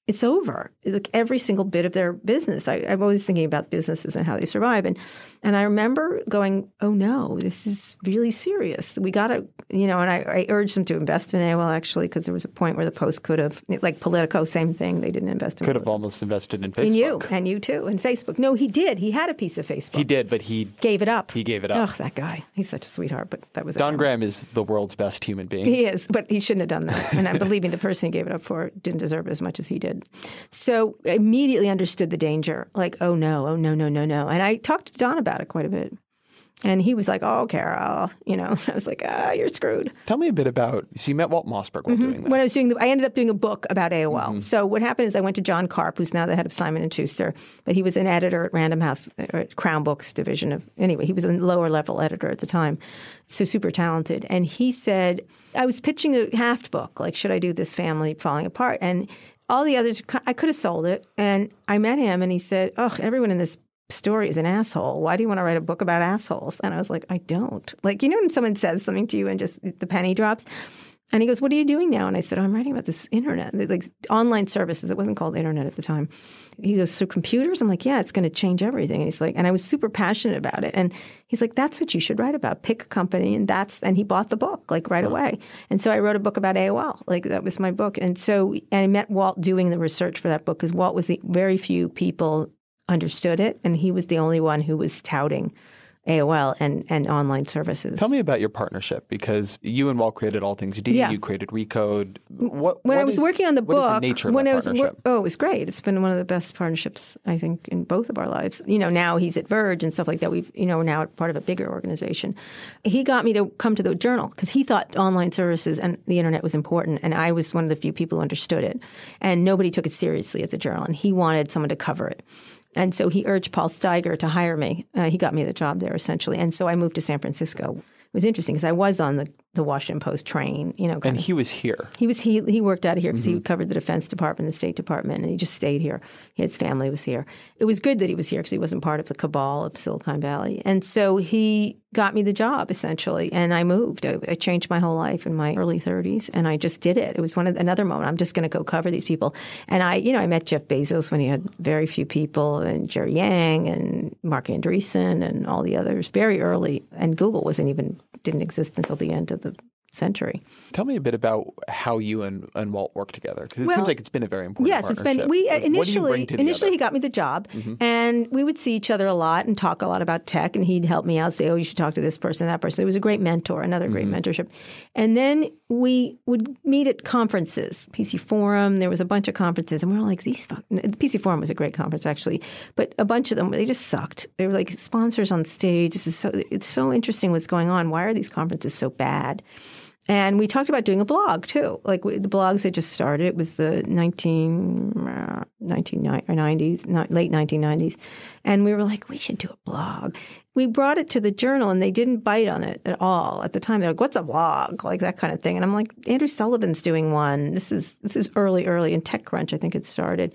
it's over. Like every single bit of their business. I, I'm always thinking about businesses and how they survive. And and I remember going, oh no, this is really serious. We got to, you know, and I, I urged them to invest in A O L actually, because there was a point where the Post could have, like Politico, same thing. They didn't invest in Could have Politico. almost invested in Facebook. In you, and you too, and Facebook. No, he did. He had a piece of Facebook. He did, but he gave it up. He gave it up. Ugh, that guy. He's such a sweetheart, but that was Don it. Graham is the world's best human being. He is, but he shouldn't have done that. And I'm believing the person he gave it up for didn't deserve it as much as he did. So I immediately understood the danger. Like, oh no, oh no, no, no, no. And I talked to Don about it quite a bit. And he was like, oh, Carol, you know, I was like, ah, you're screwed. Tell me a bit about, so you met Walt Mossberg while mm-hmm. doing this. When I was doing, the, I ended up doing a book about A O L. Mm-hmm. So what happened is I went to John Karp, who's now the head of Simon and Schuster, but he was an editor at Random House, or at Crown Books division of, anyway, he was a lower level editor at the time. So super talented. And he said, I was pitching a Haft book, like, should I do This Family Falling Apart? And all the others, I could have sold it. And I met him and he said, oh, everyone in this story is an asshole. Why do you want to write a book about assholes? And I was like, I don't. Like, you know when someone says something to you and just the penny drops? And he goes, what are you doing now? And I said, oh, I'm writing about this internet, like online services. It wasn't called internet at the time. He goes, so computers? I'm like, yeah, it's going to change everything. And he's like, and I was super passionate about it. And he's like, that's what you should write about. Pick a company. And that's, and he bought the book like right away. And so I wrote a book about A O L. Like that was my book. And so, and I met Walt doing the research for that book because Walt was the very few people understood it, and he was the only one who was touting A O L and, and online services. Tell me about your partnership, because you and Walt created All Things D. Yeah. You created Recode. What, when what I was is, working on the what book, is the nature of when that I was partnership? wor- oh, it was great. It's been one of the best partnerships, I think, in both of our lives. You know, now he's at Verge and stuff like that. We've, you know, we're now part of a bigger organization. He got me to come to the Journal because he thought online services and the internet was important, and I was one of the few people who understood it. And nobody took it seriously at the Journal, and he wanted someone to cover it. And so he urged Paul Steiger to hire me. Uh, he got me the job there, essentially. And so I moved to San Francisco. It was interesting because I was on the, the Washington Post train, you know. And of, he was here. He was he he worked out of here because mm-hmm. he covered the Defense Department and the State Department, and he just stayed here. His family was here. It was good that he was here because he wasn't part of the cabal of Silicon Valley. And so he got me the job, essentially, and I moved. I, I changed my whole life in my early thirties, and I just did it. It was one of another moment. I'm just going to go cover these people. And I, you know, I met Jeff Bezos when he had very few people, and Jerry Yang, and Mark Andreessen, and all the others very early. And Google wasn't even didn't exist until the end of the century. Tell me a bit about how you and, and Walt work together, because it well, seems like it's been a very important yes, it's partnership. been. We like, initially initially other? he got me the job, mm-hmm. and we would see each other a lot and talk a lot about tech, and he'd help me out, say, "Oh, you should talk to this person, that person." It was a great mentor, another great mm-hmm. mentorship. And then we would meet at conferences, P C Forum. There was a bunch of conferences, and we were like, "These fuck." The P C Forum was a great conference, actually, but a bunch of them they just sucked. They were like sponsors on stage. This is so. It's so interesting what's going on. Why are these conferences so bad? And we talked about doing a blog, too. Like, we, the blogs had just started. It was the nineteen, uh, nineteen nineties, late nineteen nineties. And we were like, we should do a blog. We brought it to the Journal, and they didn't bite on it at all. At the time, they're like, what's a blog? Like, that kind of thing. And I'm like, Andrew Sullivan's doing one. This is this is early, early. In TechCrunch, I think it started.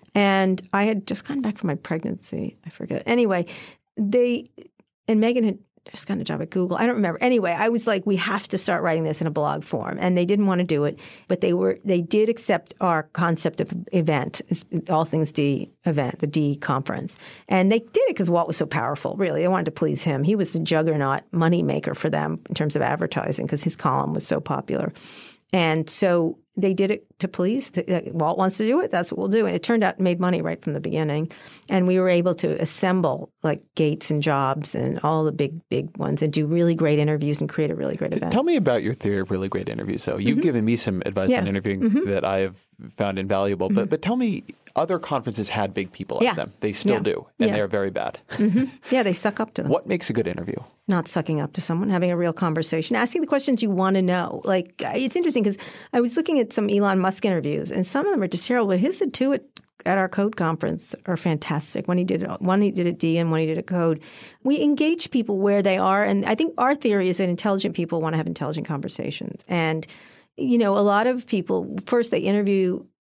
And I had just gotten back from my pregnancy. I forget. Anyway, they – and Megan had – just got a job at Google. I don't remember. Anyway, I was like, we have to start writing this in a blog form. And they didn't want to do it, but they were they did accept our concept of event, All Things D event, the D conference. And they did it because Walt was so powerful, really. They wanted to please him. He was a juggernaut moneymaker for them in terms of advertising because his column was so popular. And so they did it to please. To, Walt wants to do it. That's what we'll do. And it turned out it made money right from the beginning. And we were able to assemble like Gates and Jobs and all the big, big ones and do really great interviews and create a really great event. Tell me about your theory of really great interviews. So you've mm-hmm. given me some advice yeah. on interviewing mm-hmm. that I have found invaluable. Mm-hmm. But but tell me, other conferences had big people at yeah. them. They still yeah. do. And yeah. they're very bad. Mm-hmm. Yeah, they suck up to them. What makes a good interview? Not sucking up to someone, having a real conversation, asking the questions you want to know. Like, it's interesting because I was looking at some Elon Musk interviews, and some of them are just terrible. But his two at, at our Code conference are fantastic. One he did one he did at D, and one he did at Code. We engage people where they are, and I think our theory is that intelligent people want to have intelligent conversations. And you know, a lot of people first they interview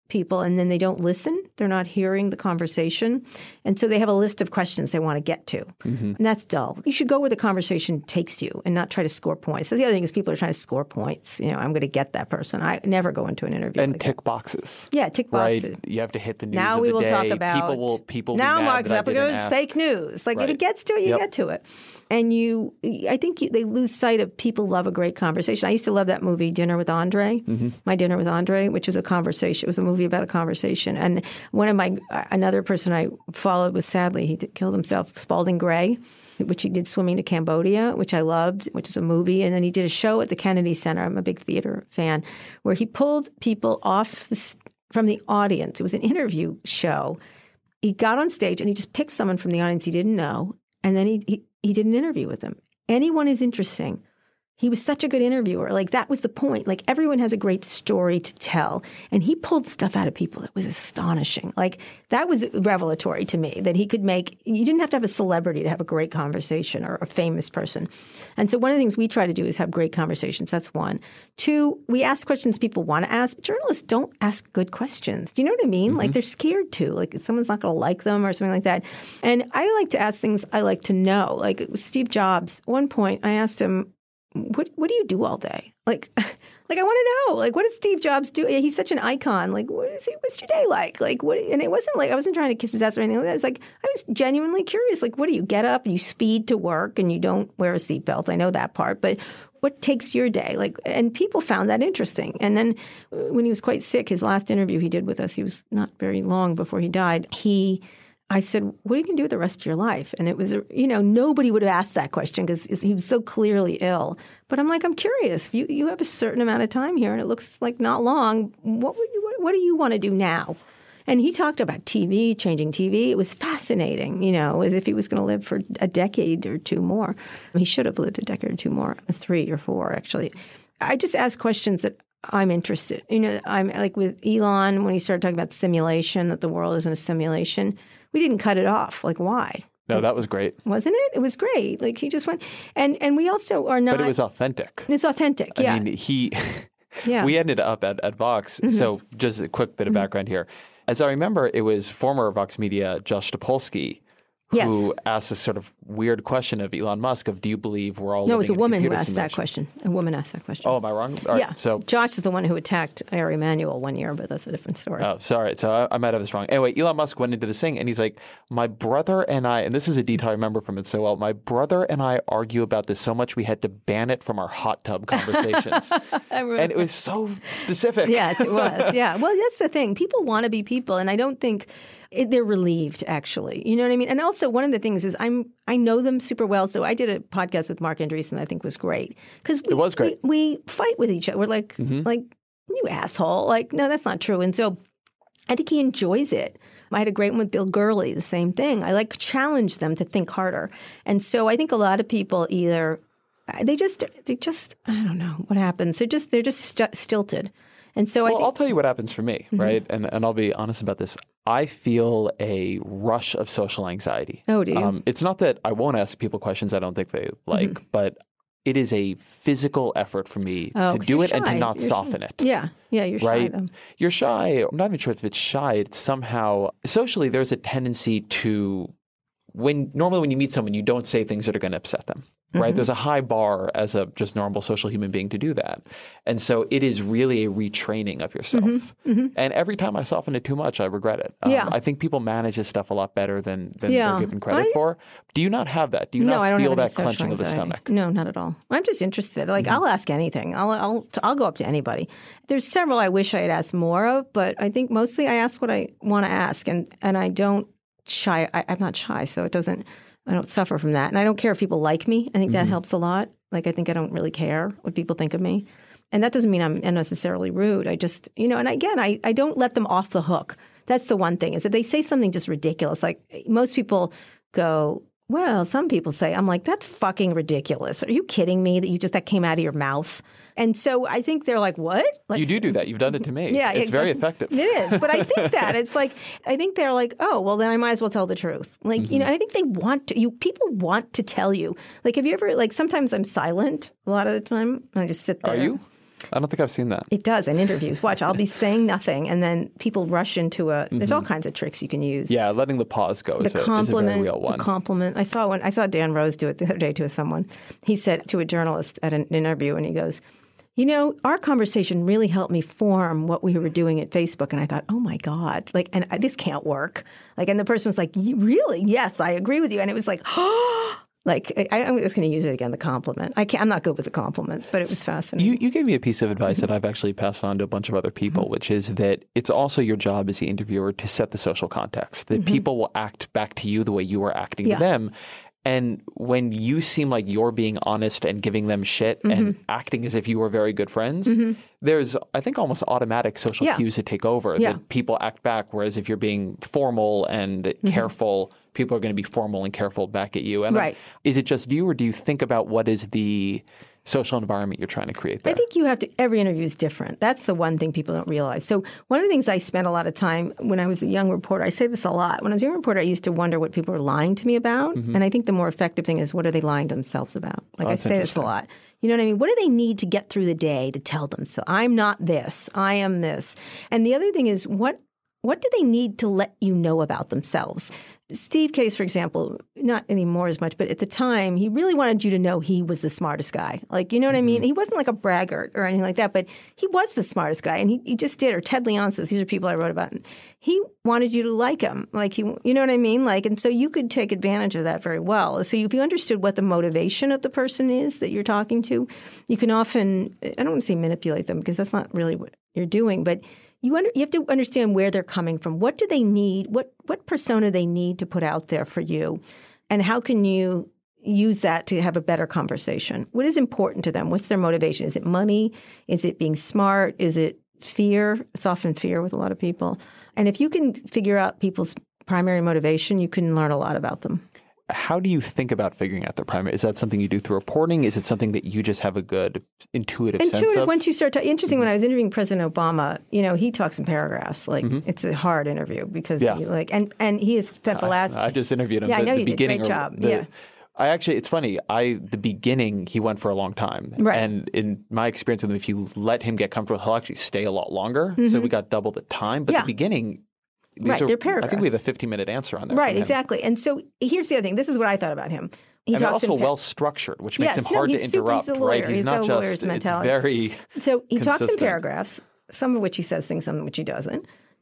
people and then they don't listen. They're not hearing the conversation. And so they have a list of questions they want to get to. Mm-hmm. And that's dull. You should go where the conversation takes you and not try to score points. So the other thing is people are trying to score points. You know, I'm going to get that person. I never go into an interview. And like tick that. boxes. Yeah, tick boxes. Right. You have to hit the news now of we the will day. talk about people will people will now be mad Mark that I didn't Zuckerberg is ask. fake news. Like right. if it gets to it, you yep. get to it. And you, I think you, they lose sight of people love a great conversation. I used to love that movie Dinner with Andre, mm-hmm. My Dinner with Andre, which was a conversation. It was a movie about a conversation. And one of my another person I followed was sadly he killed himself, Spalding Gray, which he did Swimming to Cambodia, which I loved, which is a movie. And then he did a show at the Kennedy Center. I'm a big theater fan, where he pulled people off the, from the audience. It was an interview show. He got on stage and he just picked someone from the audience he didn't know, and then he he, he did an interview with them. Anyone is interesting. He was such a good interviewer. Like, that was the point. Like, everyone has a great story to tell. And he pulled stuff out of people that was astonishing. Like, that was revelatory to me, that he could make – you didn't have to have a celebrity to have a great conversation, or a famous person. And so one of the things we try to do is have great conversations. That's one. Two, we ask questions people want to ask. Journalists don't ask good questions. Do you know what I mean? Mm-hmm. Like, they're scared to. Like, someone's not going to like them or something like that. And I like to ask things I like to know. Like, Steve Jobs, at one point I asked him, What what do you do all day? Like, like I want to know. Like, what did Steve Jobs do? He's such an icon. Like, what is he? What's your day like? Like, what? And it wasn't like I wasn't trying to kiss his ass or anything like that. It was like I was genuinely curious. Like, what do you get up and you speed to work and you don't wear a seatbelt? I know that part, but what takes your day? Like, and people found that interesting. And then when he was quite sick, his last interview he did with us, he was not very long before he died. He. I said, what are you going to do with the rest of your life? And it was, you know, nobody would have asked that question because he was so clearly ill. But I'm like, I'm curious. If you, you have a certain amount of time here and it looks like not long, what would you, what, what do you want to do now? And he talked about T V, changing T V. It was fascinating, you know, as if he was going to live for a decade or two more. He should have lived a decade or two more, three or four, actually. I just ask questions that I'm interested. You know, I'm like with Elon, when he started talking about simulation, that the world isn't a simulation, we didn't cut it off. Like, why? No, that was great. Wasn't it? It was great. Like, he just went, and, and we also are not. But it was authentic. It's authentic, yeah. I mean, he, yeah. we ended up at, at Vox. Mm-hmm. So just a quick bit of background mm-hmm. here. As I remember, it was former Vox Media Josh Topolsky who yes. asked this sort of weird question of Elon Musk of, do you believe we're all No, it was a woman who asked simulation? that question. A woman asked that question. Oh, am I wrong? All yeah. Right, so Josh is the one who attacked Ari Emanuel one year, but that's a different story. Oh, sorry. So I, I might have this wrong. Anyway, Elon Musk went into this thing and he's like, my brother and I, and this is a detail I remember from it so well, my brother and I argue about this so much we had to ban it from our hot tub conversations. And it was so specific. Yes, it was. Yeah. Well, that's the thing. People want to be people. And I don't think it, they're relieved, actually. You know what I mean? And also, one of the things is I'm I know them super well. So I did a podcast with Mark Andreessen that I think was great. Because it was great. We, we fight with each other. We're like, mm-hmm. like, you asshole. Like, no, that's not true. And so I think he enjoys it. I had a great one with Bill Gurley, the same thing. I like challenge them to think harder. And so I think a lot of people either they just they just I don't know what happens. They're just they're just st- stilted. And so well, I think, I'll tell you what happens for me, mm-hmm. right? And and I'll be honest about this. I feel a rush of social anxiety. Oh, do you? Um, it's not that I won't ask people questions I don't think they like, mm-hmm. but it is a physical effort for me oh, to do it shy. and to not you're soften shy. it. Yeah, yeah, you're shy. Right? Though. You're shy. I'm not even sure if it's shy. It's somehow socially there's a tendency to when normally when you meet someone you don't say things that are going to upset them. Right? Mm-hmm. There's a high bar as a just normal social human being to do that. And so it is really a retraining of yourself. Mm-hmm. Mm-hmm. And every time I soften it too much, I regret it. Um, yeah. I think people manage this stuff a lot better than, than yeah. they're given credit I, for. Do you not have that? Do you no, not I don't feel have that any clenching of the anxiety. stomach? No, not at all. I'm just interested. Like, mm-hmm. I'll ask anything. I'll, I'll, I'll go up to anybody. There's several I wish I had asked more of, but I think mostly I ask what I want to ask. And, and I don't shy. I, I'm not shy, so it doesn't – I don't suffer from that. And I don't care if people like me. I think that mm-hmm. helps a lot. Like, I think I don't really care what people think of me. And that doesn't mean I'm unnecessarily rude. I just, you know, and again, I, I don't let them off the hook. That's the one thing is if they say something just ridiculous, like most people go, well, some people say, I'm like, that's fucking ridiculous. Are you kidding me that you just, that came out of your mouth? And so I think they're like, what? Like, you do do that. You've done it to me. Yeah, it's exactly. very effective. It is. But I think that it's like, I think they're like, oh, well, then I might as well tell the truth. Like, mm-hmm. you know, and I think they want to, you, people want to tell you. Like, have you ever, like, sometimes I'm silent a lot of the time. And I just sit there. Are you? I don't think I've seen that. It does in interviews. Watch, I'll be saying nothing, and then people rush into a. There's all kinds of tricks you can use. Yeah, letting the pause go is, The a, compliment, is a very real one. the compliment. I saw one. I saw Dan Rose do it the other day to someone. He said to a journalist at an interview, and he goes, "You know, our conversation really helped me form what we were doing at Facebook." And I thought, "Oh my God, like, and I, this can't work." Like, and the person was like, "Really? Yes, I agree with you." And it was like, oh. Like, I, I'm just going to use it again, the compliment. I can't, I'm not good with the compliments, but it was fascinating. You, you gave me a piece of advice that I've actually passed on to a bunch of other people, mm-hmm. which is that it's also your job as the interviewer to set the social context, that mm-hmm. people will act back to you the way you are acting yeah. to them. And when you seem like you're being honest and giving them shit mm-hmm. and acting as if you were very good friends, mm-hmm. there's, I think, almost automatic social yeah. cues that take over, yeah. that people act back. Whereas if you're being formal and mm-hmm. careful, people are going to be formal and careful back at you. And right. is it just you, or do you think about what is the social environment you're trying to create there? I think you have to, every interview is different. That's the one thing people don't realize. So one of the things I spent a lot of time when I was a young reporter, I say this a lot, when I was a young reporter, I used to wonder what people were lying to me about. Mm-hmm. And I think the more effective thing is, what are they lying to themselves about? Like, oh, I say this a lot. You know what I mean? What do they need to get through the day to tell them, so I'm not this, I am this? And the other thing is, what what do they need to let you know about themselves? Steve Case, for example, not anymore as much, but at the time, he really wanted you to know he was the smartest guy. Like, you know what mm-hmm. I mean? He wasn't like a braggart or anything like that, but he was the smartest guy, and he, he just did. Or Ted Leonsis, these are people I wrote about. He wanted you to like him. Like, he, you know what I mean? Like, and so you could take advantage of that very well. So if you understood what the motivation of the person is that you're talking to, you can often, I don't want to say manipulate them, because that's not really what you're doing, but You under, you have to understand where they're coming from. What do they need? What what persona they need to put out there for you? And how can you use that to have a better conversation? What is important to them? What's their motivation? Is it money? Is it being smart? Is it fear? It's often fear with a lot of people. And if you can figure out people's primary motivation, you can learn a lot about them. How do you think about figuring out their primary? Is that something you do through reporting? Is it something that you just have a good intuitive, intuitive sense of? Once you start to, interesting, mm-hmm. when I was interviewing President Obama, you know, he talks in paragraphs. Like, mm-hmm. it's a hard interview because yeah. he, like, and, and he has spent the last. I, I just interviewed him. Yeah, the, I know the you beginning did. Great job. The, yeah. I actually, it's funny. I the beginning, he went for a long time. Right. And in my experience with him, if you let him get comfortable, he'll actually stay a lot longer. Mm-hmm. So we got double the time. But yeah. the beginning, These right, are, they're paragraphs. I think we have a fifteen-minute answer on there. Right, exactly. And so here's the other thing. This is what I thought about him. He and talks also in pa- well-structured, which makes yes, him hard no, to he's super, interrupt, he's a lawyer. right? He's, he's not the just, lawyer's it's mentality. very So he consistent. talks in paragraphs, some of which he says things, some of which he doesn't.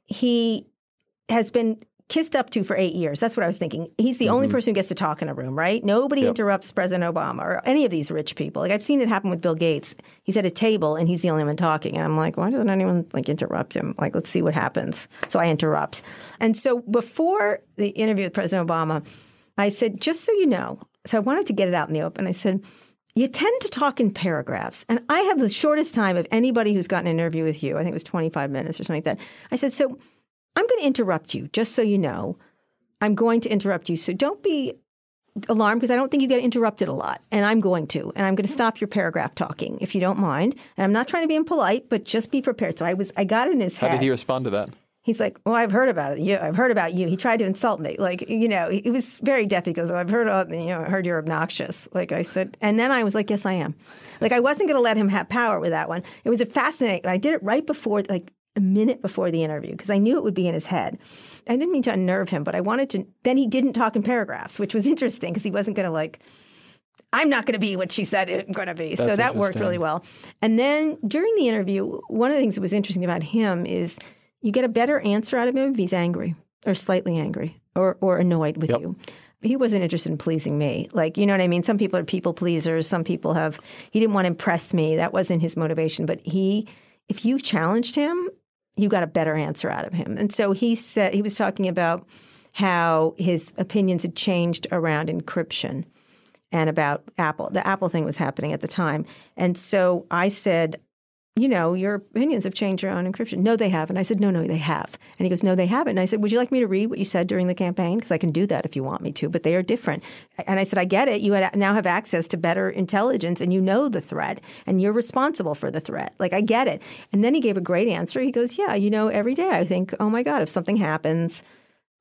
He has been kissed up to for eight years. That's what I was thinking. He's the mm-hmm. only person who gets to talk in a room, right? Nobody yep. interrupts President Obama or any of these rich people. Like, I've seen it happen with Bill Gates. He's at a table and he's the only one talking. And I'm like, why doesn't anyone like interrupt him? Like, let's see what happens. So I interrupt. And so before the interview with President Obama, I said, just so you know, so I wanted to get it out in the open. I said, you tend to talk in paragraphs. And I have the shortest time of anybody who's gotten an interview with you. I think it was twenty-five minutes or something like that. I said, so I'm going to interrupt you, just so you know. I'm going to interrupt you. So don't be alarmed, because I don't think you get interrupted a lot. And I'm going to. And I'm going to stop your paragraph talking, if you don't mind. And I'm not trying to be impolite, but just be prepared. So I was, I got in his head. How did he respond to that? He's like, well, I've heard about it. Yeah, I've heard about you. He tried to insult me. Like, you know, it was very deaf. He goes, oh, I've heard, all, you know, I heard you're obnoxious. Like I said. And then I was like, yes, I am. Like, I wasn't going to let him have power with that one. It was a fascinating. I did it right before, like, a minute before the interview, because I knew it would be in his head. I didn't mean to unnerve him, but I wanted to. Then he didn't talk in paragraphs, which was interesting, because he wasn't going to like, I'm not going to be what she said I'm going to be. That's so that worked really well. And then during the interview, one of the things that was interesting about him is you get a better answer out of him if he's angry or slightly angry or, or annoyed with yep. you. He wasn't interested in pleasing me. Like, you know what I mean? Some people are people pleasers. Some people have, he didn't want to impress me. That wasn't his motivation. But he, if you challenged him, you got a better answer out of him. And so he said, he was talking about how his opinions had changed around encryption and about Apple. The Apple thing was happening at the time. And so I said, you know, your opinions have changed around encryption. No, they haven't. I said, no, no, they have. And he goes, no, they haven't. And I said, would you like me to read what you said during the campaign? Because I can do that if you want me to, but they are different. And I said, I get it. You now have access to better intelligence and you know the threat and you're responsible for the threat. Like, I get it. And then he gave a great answer. He goes, yeah, you know, every day I think, oh my God, if something happens,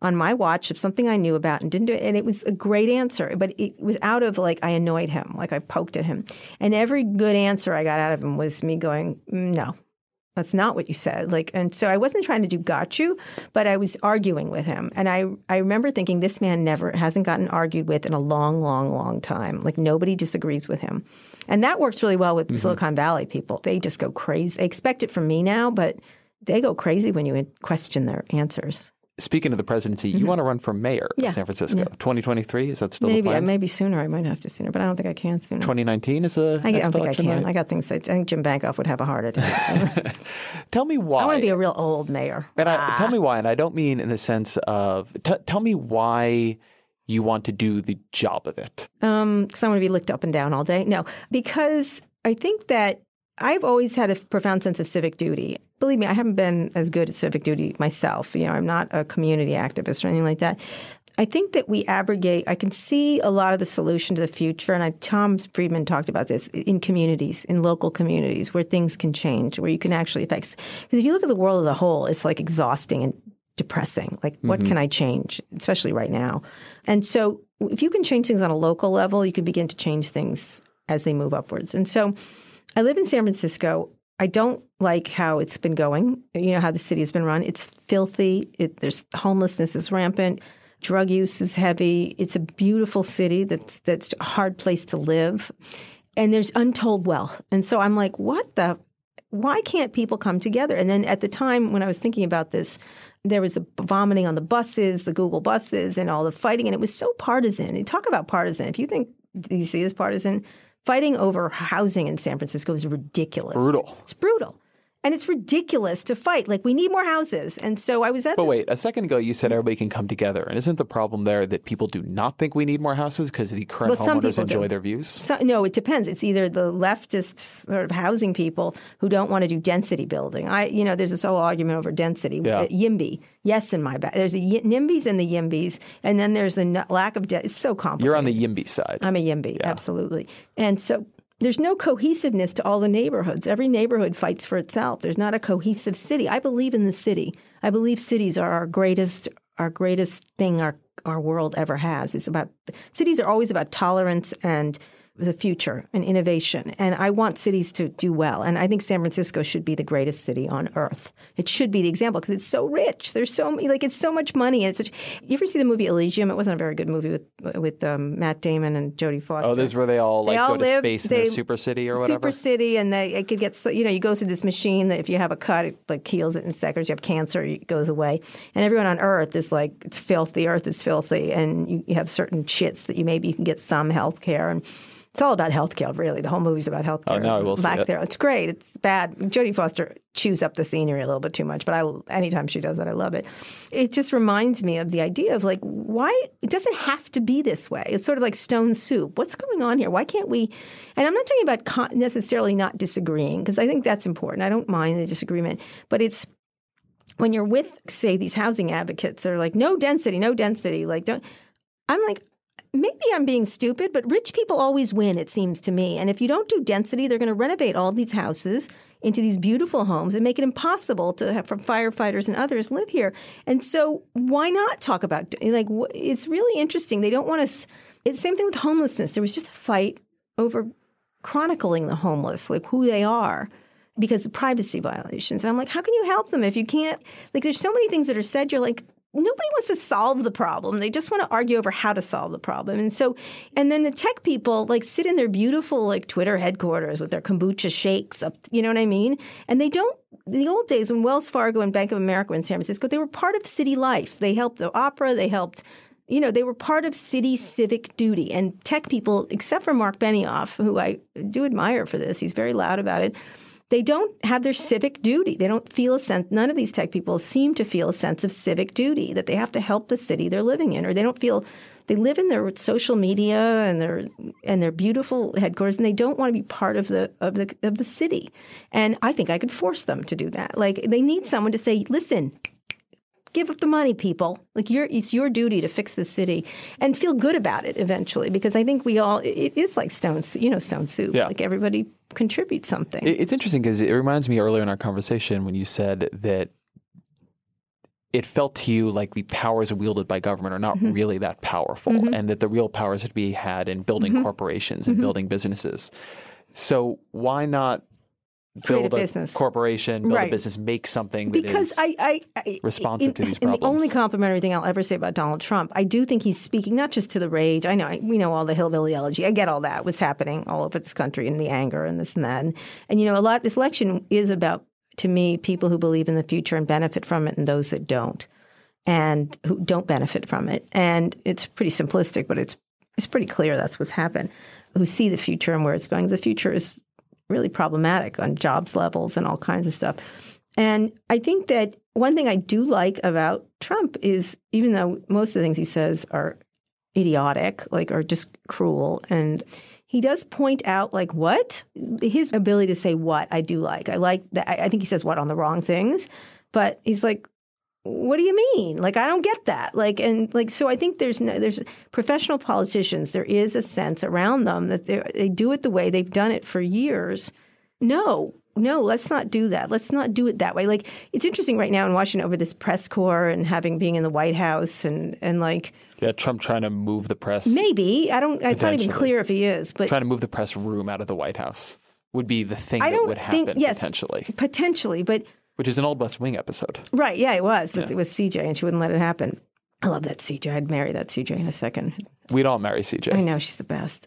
on my watch of something I knew about and didn't do it. And it was a great answer, but it was out of like I annoyed him, like I poked at him. And every good answer I got out of him was me going, no, that's not what you said. Like, and so I wasn't trying to do got you, but I was arguing with him. And I, I remember thinking this man never hasn't gotten argued with in a long, long, long time. Like nobody disagrees with him. And that works really well with mm-hmm. Silicon Valley people. They just go crazy. They expect it from me now, but they go crazy when you question their answers. Speaking of the presidency, you mm-hmm. want to run for mayor yeah. of San Francisco. Yeah. twenty twenty-three, is that still maybe, the plan? Maybe sooner. I might have to sooner, but I don't think I can sooner. twenty nineteen is a I next don't think election, I can. right? I got things. I think Jim Bankoff would have a heart attack. Tell me why. I want to be a real old mayor. And I, ah. tell me why, and I don't mean in the sense of t- tell me why you want to do the job of it. Um, because I want to be licked up and down all day. No, because I think that I've always had a profound sense of civic duty. Believe me, I haven't been as good at civic duty myself. You know, I'm not a community activist or anything like that. I think that we abrogate. I can see a lot of the solution to the future, and I, Tom Friedman talked about this in communities, in local communities, where things can change, where you can actually affect. Because if you look at the world as a whole, it's like exhausting and depressing. Like, what mm-hmm. can I change, especially right now? And so, if you can change things on a local level, you can begin to change things as they move upwards. And so, I live in San Francisco. I don't like how it's been going, you know, how the city has been run. It's filthy. It, there's homelessness is rampant. Drug use is heavy. It's a beautiful city that's that's a hard place to live. And there's untold wealth. And so I'm like, what the – why can't people come together? And then at the time when I was thinking about this, there was the vomiting on the buses, the Google buses, and all the fighting. And it was so partisan. And talk about partisan. If you think D C is partisan – fighting over housing in San Francisco is ridiculous. Brutal. It's brutal. And it's ridiculous to fight. Like, we need more houses. And so I was at But this... wait, a second ago you said everybody can come together. And isn't the problem there that people do not think we need more houses because the current well, homeowners enjoy do. their views? So, no, it depends. It's either the leftist sort of housing people who don't want to do density building. I, you know, there's this whole argument over density. Yeah. YIMBY. Yes in my back. There's a y- NIMBYs and the YIMBYs. And then there's a n- lack of... De- it's so complicated. You're on the YIMBY side. I'm a YIMBY, yeah. absolutely. And so... there's no cohesiveness to all the neighborhoods. Every neighborhood fights for itself. There's not a cohesive city. I believe in the city. I believe cities are our greatest, our greatest thing our our world ever has. It's about cities are always about tolerance and the future and innovation. And I want cities to do well. And I think San Francisco should be the greatest city on earth. It should be the example because it's so rich. There's so like it's so much money. And it's such, you ever see the movie Elysium? It wasn't a very good movie with with um, Matt Damon and Jodie Foster. Oh, this is where they all like they all go to live, space they, in the super city or whatever? Super city, and they it could get so, you know, you go through this machine that if you have a cut, it like heals it in seconds. You have cancer, it goes away. And everyone on Earth is like, it's filthy. Earth is filthy. And you, you have certain shits that you maybe you can get some health care. And it's all about healthcare, really. The whole movie's about healthcare. Oh, no, I will see it. There. It's great. It's bad. Jodie Foster chews up the scenery a little bit too much, but I, anytime she does that, I love it. It just reminds me of the idea of like, why it doesn't have to be this way. It's sort of like stone soup. What's going on here? Why can't we? And I'm not talking about con- necessarily not disagreeing, because I think that's important. I don't mind the disagreement, but it's when you're with, say, these housing advocates, they're like, no density, no density. Like, don't. I'm like, maybe I'm being stupid, but rich people always win, it seems to me. And if you don't do density, they're going to renovate all these houses into these beautiful homes and make it impossible to have for firefighters and others live here. And so why not talk about, like, it's really interesting. They don't want us. It's the same thing with homelessness. There was just a fight over chronicling the homeless, like who they are, because of privacy violations. And I'm like, how can you help them if you can't? Like, there's so many things that are said. You're like, nobody wants to solve the problem. They just want to argue over how to solve the problem. And so, and then the tech people like sit in their beautiful like Twitter headquarters with their kombucha shakes up, you know what I mean? And they don't, the old days when Wells Fargo and Bank of America were in San Francisco, they were part of city life. They helped the opera. They helped, you know, they were part of city civic duty. And tech people, except for Mark Benioff, who I do admire for this, he's very loud about it. They don't have their civic duty. They don't feel a sense. None of these tech people seem to feel a sense of civic duty that they have to help the city they're living in, or they don't feel they live in their social media and their and their beautiful headquarters, and they don't want to be part of the of the of the city. And I think I could force them to do that. Like, they need someone to say, "Listen, give up the money, people. Like, you're, it's your duty to fix the city," and feel good about it eventually. Because I think we all, it is like stone, you know, stone soup. Yeah. Like, everybody contributes something. It's interesting because it reminds me earlier in our conversation when you said that it felt to you like the powers wielded by government are not Mm-hmm. really that powerful, Mm-hmm. and that the real powers to be had in building Mm-hmm. corporations and Mm-hmm. building businesses. So why not Create build a a, business. corporation, build Right. a business, make something that Because is I, I, I responsive in, to these in problems? the only complimentary thing I'll ever say about Donald Trump, I do think he's speaking not just to the rage. I know I, we know all the hillbilly elegy. I get all that was happening all over this country and the anger and this and that. And, and you know, a lot. This election is about, to me, people who believe in the future and benefit from it, and those that don't, and who don't benefit from it. And it's pretty simplistic, but it's it's pretty clear that's what's happened. Who see the future and where it's going. The future is really problematic on jobs levels and all kinds of stuff. And I think that one thing I do like about Trump is, even though most of the things he says are idiotic, like are just cruel, and he does point out, like, what? His ability to say what I do like. I like that. I think he says what on the wrong things, but he's like, what do you mean? Like, I don't get that. Like, and like, so I think there's no, there's professional politicians. There is a sense around them that they they do it the way they've done it for years. No, no, let's not do that. Let's not do it that way. Like, it's interesting right now in Washington over this press corps and having being in the White House and and like, yeah, Trump trying to move the press. Maybe I don't. It's not even clear if he is, but trying to move the press room out of the White House would be the thing I that don't would happen think, yes, potentially. Potentially, but. Which is an old West Wing episode. Right, yeah, it was with, Yeah. with C J, and she wouldn't let it happen. I love that C J. I'd marry that C J in a second. We'd all marry C J. I know, she's the best.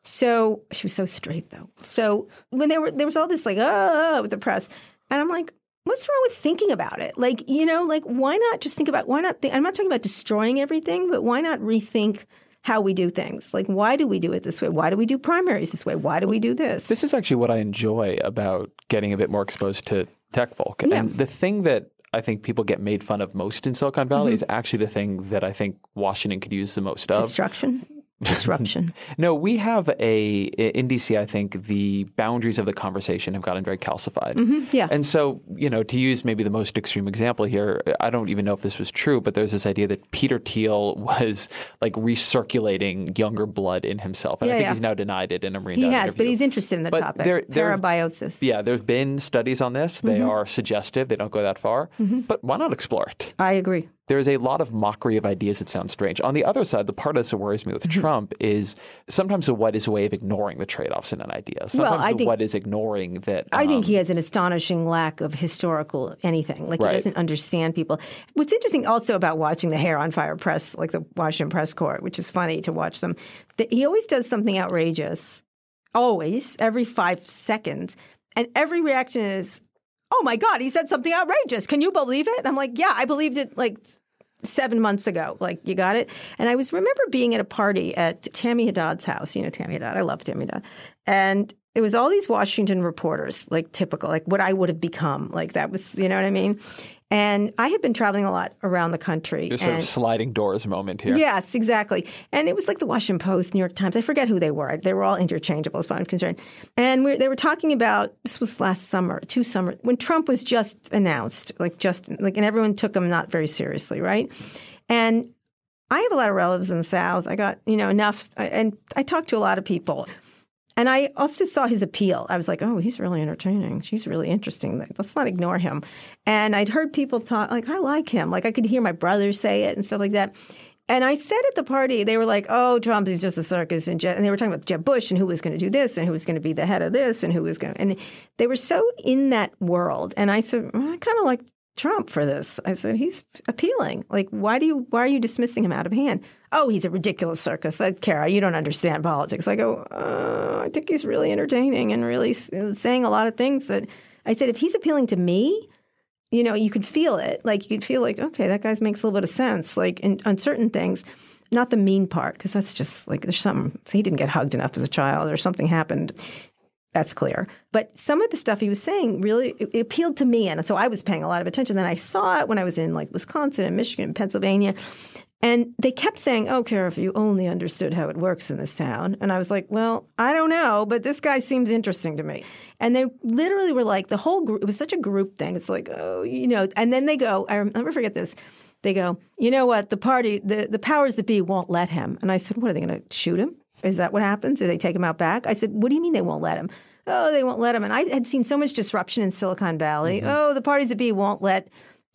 So she was so straight, though. So when there were there was all this like, oh, with the press, and I'm like, what's wrong with thinking about it? Like, you know, like, why not just think about, why not think, I'm not talking about destroying everything, but why not rethink how we do things? Like, why do we do it this way? Why do we do primaries this way? Why do we do this? This is actually what I enjoy about getting a bit more exposed to tech folk. Yeah. And the thing that I think people get made fun of most in Silicon Valley Mm-hmm. is actually the thing that I think Washington could use the most of. Destruction? Disruption. No, we have a, in D C, I think the boundaries of the conversation have gotten very calcified. Mm-hmm, yeah. And so, you know, to use maybe the most extreme example here, I don't even know if this was true, but there's this idea that Peter Thiel was like recirculating younger blood in himself. And Yeah, I think yeah. he's now denied it in a Marine He Dive has, interview. but he's interested in the But topic. there- there- Parabiosis. Yeah, there have been studies on this. They Mm-hmm. are suggestive. They don't go that far. But why not explore it? I agree. There's a lot of mockery of ideas that sound strange. On the other side, the part that worries me with Mm-hmm. Trump is sometimes the what is a way of ignoring the trade-offs in an idea. Sometimes I the think- what is ignoring that. I think um, he has an astonishing lack of historical anything. Like, Right. he doesn't understand people. What's interesting also about watching the Hair on Fire press, like the Washington press corps, which is funny to watch them, that he always does something outrageous, always, every five seconds. And every reaction is, oh my God, he said something outrageous. Can you believe it? And I'm like, yeah, I believed it like seven months ago. Like, you got it? And I was remember being at a party at Tammy Haddad's house. You know Tammy Haddad. I love Tammy Haddad. And it was all these Washington reporters, like typical, like what I would have become. Like, that was, you know what I mean? And I had been traveling a lot around the country. There's sort and of sliding doors moment here. Yes, exactly. And it was like the Washington Post, New York Times. I forget who they were. They were all interchangeable as far as I'm concerned. And we they were talking about, this was last summer, two summers, when Trump was just announced, like just, like, and everyone took him not very seriously, right? And I have a lot of relatives in the South. I got, you know, enough, and I talked to a lot of people. And I also saw his appeal. I was like, oh, he's really entertaining. She's really interesting. Let's not ignore him. And I'd heard people talk, like, I like him. Like, I could hear my brothers say it and stuff like that. And I said at the party, they were like, oh, Trump is just a circus. And, Jeb, and they were talking about Jeb Bush and who was going to do this and who was going to be the head of this and who was going to. And they were so in that world. And I said, well, I kind of like Trump for this. I said, he's appealing. Like, why do you, why are you dismissing him out of hand? Oh, he's a ridiculous circus. I, Kara, you don't understand politics. I go, uh, I think he's really entertaining and really saying a lot of things that I said, if he's appealing to me, you know, you could feel it. Like, you could feel like, okay, that guy makes a little bit of sense. Like, in, on certain things, not the mean part, because that's just like, there's something, so he didn't get hugged enough as a child or something happened. That's clear. But some of the stuff he was saying really it, it appealed to me. And so I was paying a lot of attention. Then I saw it when I was in like Wisconsin and Michigan and Pennsylvania. And they kept saying, oh, Kara, if you only understood how it works in this town. And I was like, well, I don't know, but this guy seems interesting to me. And they literally were like, the whole group, it was such a group thing. It's like, oh, you know, and then they go, I never forget this. They go, you know what, the party, the, the powers that be won't let him. And I said, what, are they going to shoot him? Is that what happens? Do they take him out back? I said, what do you mean they won't let him? Oh, they won't let him. And I had seen so much disruption in Silicon Valley. Mm-hmm. Oh, the parties that be won't let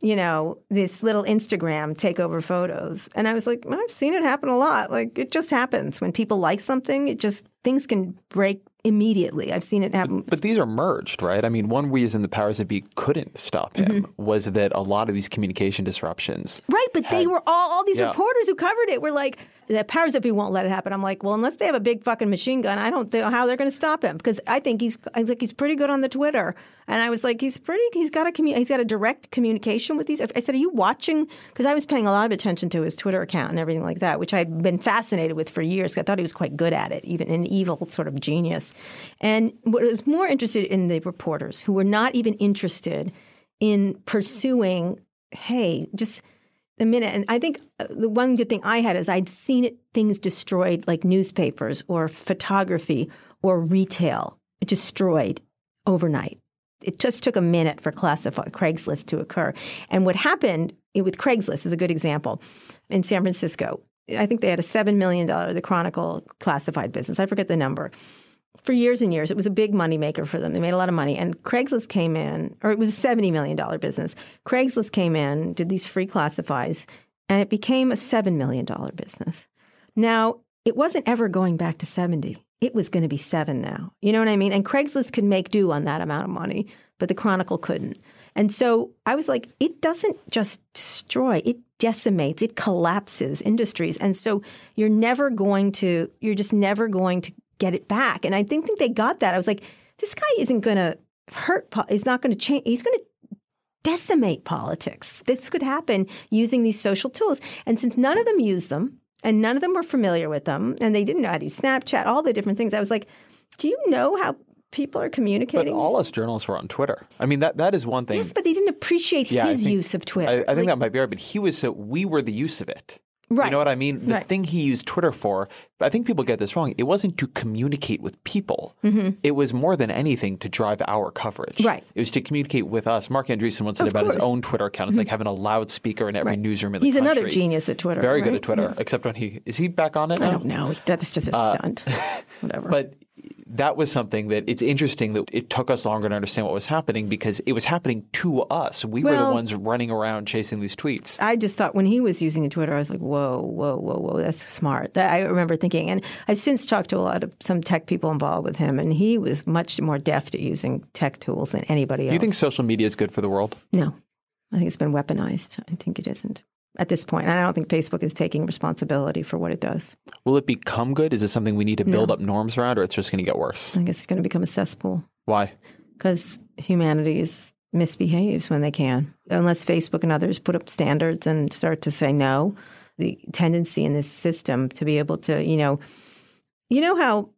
you know, this little Instagram take over photos. And I was like, I've seen it happen a lot. Like, it just happens. When people like something, it just, things can break immediately. I've seen it happen. But, but these are merged, right? I mean, one reason the powers that be couldn't stop him mm-hmm. was that a lot of these communication disruptions. Right, but had, they were all, all these yeah. reporters who covered it were like, the powers that be won't let it happen. I'm like, well, unless they have a big fucking machine gun, I don't know how they're going to stop him, because I think he's, I think he's pretty good on the Twitter. And I was like, he's pretty, he's got a commu- he's got a direct communication with these. I said, are you watching? Because I was paying a lot of attention to his Twitter account and everything like that, which I'd been fascinated with for years. I thought he was quite good at it, even an evil sort of genius. And what was more interested in the reporters who were not even interested in pursuing, hey, just a minute. And I think the one good thing I had is I'd seen it, things destroyed, like newspapers or photography or retail, destroyed overnight. It just took a minute for classified Craigslist to occur. And what happened with Craigslist is a good example. In San Francisco, I think they had a seven million dollars, the Chronicle classified business. I forget the number. For years and years, it was a big moneymaker for them. They made a lot of money. And Craigslist came in, or it was a seventy million dollars business. Craigslist came in, did these free classifieds, and it became a seven million dollars business. Now, it wasn't ever going back to seventy. It was going to be seven now. You know what I mean? And Craigslist could make do on that amount of money, but the Chronicle couldn't. And so I was like, it doesn't just destroy, it decimates, it collapses industries. And so you're never going to, you're just never going to get it back. And I didn't think they got that. I was like, this guy isn't going to hurt, he's not going to change, he's going to decimate politics. This could happen using these social tools. And since none of them use them, and none of them were familiar with them, and they didn't know how to use Snapchat, all the different things, I was like, do you know how people are communicating? But all us journalists were on Twitter. I mean, that that is one thing. Yes, but they didn't appreciate yeah, his think, use of Twitter. I, I think like, that might be right, but he was so, we were the use of it. Right. You know what I mean? The right. thing he used Twitter for, I think people get this wrong, it wasn't to communicate with people. Mm-hmm. It was more than anything to drive our coverage. Right. It was to communicate with us. Mark Andreessen once said of about course. his own Twitter account. It's mm-hmm. like having a loudspeaker in every right. newsroom in the He's country. He's another genius at Twitter. Very right? good at Twitter, yeah. except when he – is he back on it now? I don't know. That's just a uh, stunt. Whatever. But that was something that it's interesting that it took us longer to understand what was happening because it was happening to us. We well, were the ones running around chasing these tweets. I just thought when he was using Twitter, I was like, whoa, whoa, whoa, whoa, that's smart. That, I remember thinking, and I've since talked to a lot of some tech people involved with him, and he was much more deft at using tech tools than anybody else. Do you think social media is good for the world? No. I think it's been weaponized. I think it isn't. At this point, and I don't think Facebook is taking responsibility for what it does. Will it become good? Is it something we need to build no. up norms around, or it's just going to get worse? I guess it's going to become a cesspool. Why? Because humanity is, misbehaves when they can. Unless Facebook and others put up standards and start to say no, the tendency in this system to be able to, you know, you know how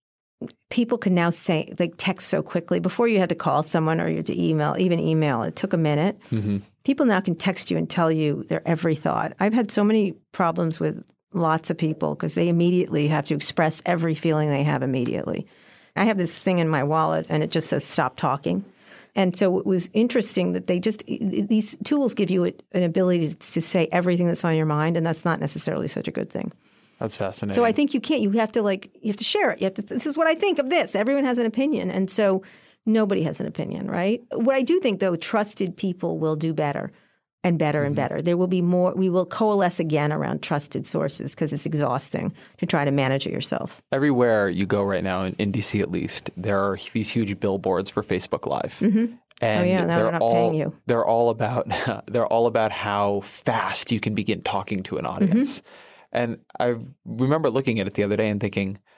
people can now say, like, text so quickly. Before you had to call someone or you had to email, even email, it took a minute. Mm-hmm. People now can text you and tell you their every thought. I've had so many problems with lots of people because they immediately have to express every feeling they have immediately. I have this thing in my wallet and it just says stop talking. And so it was interesting that they just – these tools give you an ability to, to say everything that's on your mind, and that's not necessarily such a good thing. That's fascinating. So I think you can't – you have to like – you have to share it. You have to – this is what I think of this. Everyone has an opinion. And so – nobody has an opinion, right? What I do think, though, trusted people will do better and better mm-hmm. and better. There will be more – we will coalesce again around trusted sources because it's exhausting to try to manage it yourself. Everywhere you go right now, in, in D C at least, there are these huge billboards for Facebook Live. Mm-hmm. And oh, yeah, now they're not all, paying you. They're all about they're all about how fast you can begin talking to an audience. Mm-hmm. And I remember looking at it the other day and thinking –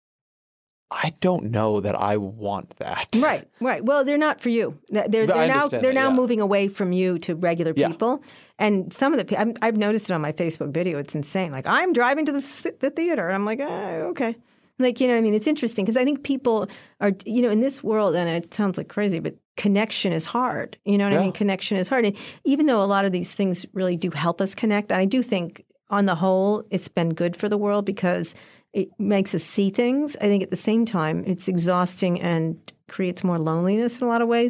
I don't know that I want that. Right, right. Well, they're not for you. They're, they're now they're that, now yeah. moving away from you to regular yeah. people. And some of the people, I've noticed it on my Facebook video. It's insane. Like, I'm driving to the, the theater. And I'm like, oh, okay. Like, you know what I mean? It's interesting because I think people are, you know, in this world, and it sounds like crazy, but connection is hard. You know what yeah. I mean? Connection is hard. And even though a lot of these things really do help us connect, I do think on the whole, it's been good for the world because it makes us see things. I think at the same time, it's exhausting and creates more loneliness in a lot of ways.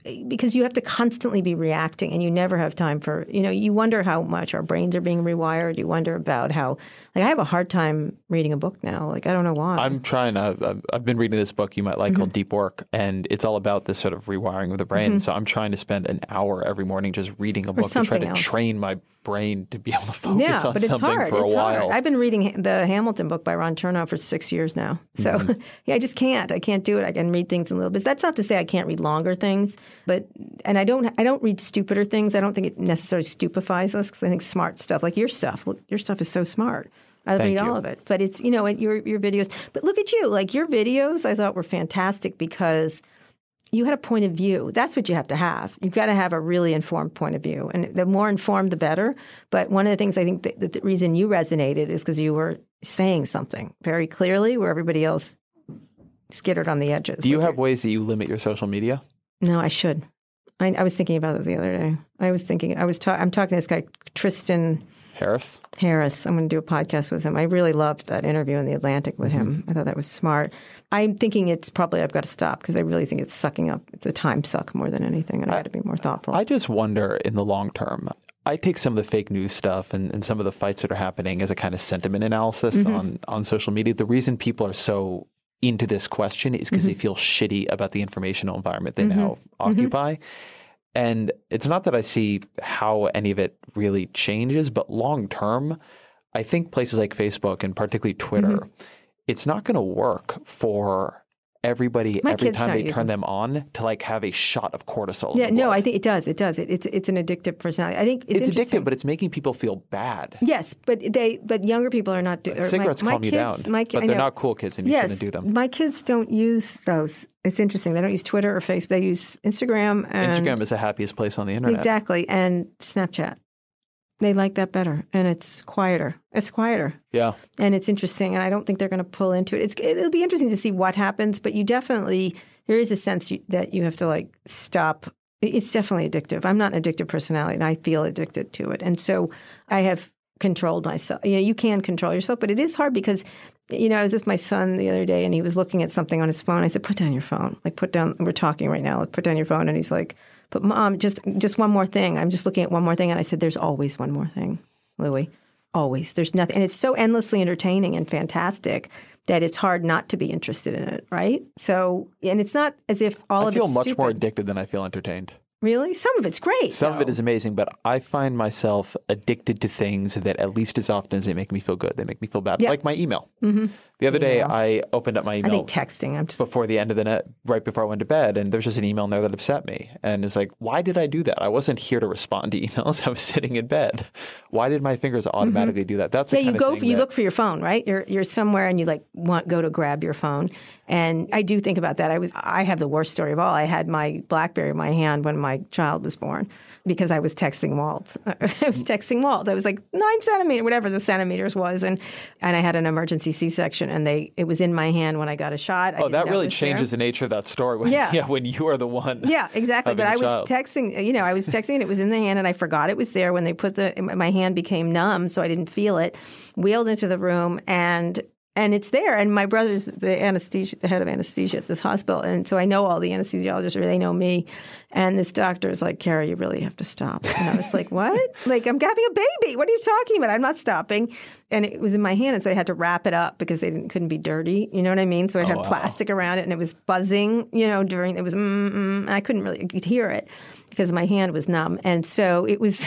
because you have to constantly be reacting and you never have time for, you know, you wonder how much our brains are being rewired. You wonder about how, like I have a hard time reading a book now. Like, I don't know why. I'm trying to, I've been reading this book you might like mm-hmm. called Deep Work, and it's all about this sort of rewiring of the brain. Mm-hmm. So I'm trying to spend an hour every morning just reading a book to try to else. train my brain to be able to focus yeah, on but it's something hard. for a it's while. Hard. I've been reading the Hamilton book by Ron Chernow for six years now. So mm-hmm. yeah, I just can't. I can't do it. I can read things in little bits. That's not to say I can't read longer things, but and I don't I don't read stupider things. I don't think it necessarily stupefies us because I think smart stuff, like your stuff, your stuff is so smart. I Thank read you. all of it. But it's, you know, and your your videos. But look at you. Like your videos I thought were fantastic because you had a point of view. That's what you have to have. You've got to have a really informed point of view. And the more informed, the better. But one of the things I think that, that the reason you resonated is because you were saying something very clearly where everybody else skittered on the edges. Do you like have ways that you limit your social media? No, I should. I, I was thinking about it the other day. I was thinking, I was ta- I'm talking to this guy, Tristan Harris. Harris. I'm going to do a podcast with him. I really loved that interview in The Atlantic with him. Mm-hmm. I thought that was smart. I'm thinking it's probably I've got to stop because I really think it's sucking up. It's a time suck more than anything, and I've got to be more thoughtful. I just wonder in the long term. I take some of the fake news stuff and, and some of the fights that are happening as a kind of sentiment analysis mm-hmm. on, on social media. The reason people are so into this question is because mm-hmm. they feel shitty about the informational environment they mm-hmm. now occupy. Mm-hmm. And it's not that I see how any of it really changes, but long term, I think places like Facebook and particularly Twitter, mm-hmm. it's not going to work for everybody My every time they turn using. them on to like have a shot of cortisol. Yeah, in the no, blood. I think it does. It does. It, it's it's an addictive personality. I think it's, it's addictive, but it's making people feel bad. Yes, but they but younger people are not doing. Cigarettes my, calm my you kids, down, my, but they're not cool kids, and you yes, shouldn't do them. My kids don't use those. It's interesting. They don't use Twitter or Facebook. They use Instagram. And Instagram is the happiest place on the internet. Exactly, and Snapchat. They like that better, and it's quieter. It's quieter. Yeah. And it's interesting, and I don't think they're going to pull into it. It's, it'll be interesting to see what happens, but you definitely, there is a sense you, that you have to like stop. It's definitely addictive. I'm not an addictive personality, and I feel addicted to it. And so I have controlled myself. You know, you can control yourself, but it is hard because, you know, I was with my son the other day, and he was looking at something on his phone. I said, put down your phone. Like, put down, we're talking right now. Like, put down your phone. And he's like, but Mom, just just one more thing. I'm just looking at one more thing. And I said, there's always one more thing, Louie. Always. There's nothing. And it's so endlessly entertaining and fantastic that it's hard not to be interested in it, right? So, and it's not as if all I of feel it's much stupid. more addicted than I feel entertained. Really? Some of it's great. Some though. of it is amazing, but I find myself addicted to things that at least as often as they make me feel good, they make me feel bad. Yeah. Like my email. Mm-hmm. The other day, Email. I opened up my email. I think texting. I'm just before the end of the night, right before I went to bed, and there's just an email in there that upset me. And it's like, why did I do that? I wasn't here to respond to emails. I was sitting in bed. Why did my fingers automatically mm-hmm. do that? That's the yeah. kind You go. of For, thing you that, look for your phone, right? You're you're somewhere and you like want go to grab your phone. And I do think about that. I was I have the worst story of all. I had my BlackBerry in my hand when my child was born because I was texting Walt. I was texting Walt. I was like nine centimeter, whatever the centimeters was, and and I had an emergency C-section, and they it was in my hand when I got a shot. Oh, that really changes there. The nature of that story. When, yeah. yeah, when you are the one. Yeah, exactly. But I was child. texting. You know, I was texting, and it was in the hand, and I forgot it was there when they put the. My hand became numb, so I didn't feel it. Wheeled into the room, and. And it's there. And my brother's the anesthesia, the head of anesthesia at this hospital. And so I know all the anesthesiologists, or they know me. And this doctor is like, Kara, you really have to stop. And I was like, what? Like, I'm having a baby. What are you talking about? I'm not stopping. And it was in my hand. And so I had to wrap it up because they didn't, couldn't be dirty. You know what I mean? So I had oh, wow. plastic around it, and it was buzzing, you know, during, it was, mm, mm, and I couldn't really, you could hear it because my hand was numb. And so it was,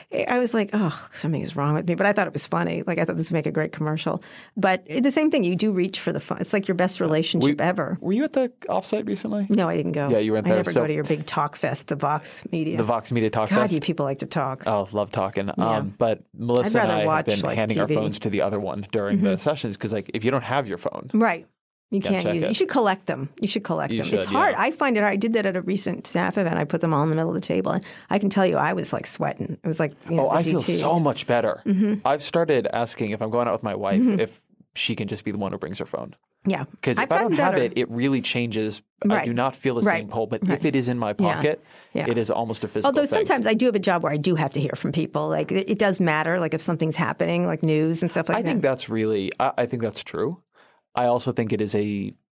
I was like, oh, something is wrong with me. But I thought it was funny. Like, I thought this would make a great commercial. But the same thing, you do reach for the fun. It's like your best relationship were, ever. Were you at the offsite recently? No, I didn't go. Yeah, you went there. I never so, go to your big talk fest, the Vox Media. The Vox Media Talk God, Fest. you people like to talk. Oh, love talking. Yeah. Um, but Melissa and I watch, have been like, handing T V. our phones to the other one during mm-hmm. the sessions because, like, if you don't have your phone, right. You Can't can't use it. it. You should collect them. You should collect You them. should, it's hard. yeah. I find it hard. I did that at a recent staff event. I put them all in the middle of the table. And I can tell you I was like sweating. It was like, you know, oh, the I feel D Ts. so much better. Mm-hmm. I've started asking if I'm going out with my wife mm-hmm. if she can just be the one who brings her phone. Yeah. Because if I've I don't have better. it, it really changes. Right. I do not feel the right. same pull. But right. if it is in my pocket, yeah. Yeah. it is almost a physical Although thing. sometimes I do have a job where I do have to hear from people. Like it, it does matter. Like if something's happening, like news and stuff like I that. think that's really, I, I think that's true. I also think it is a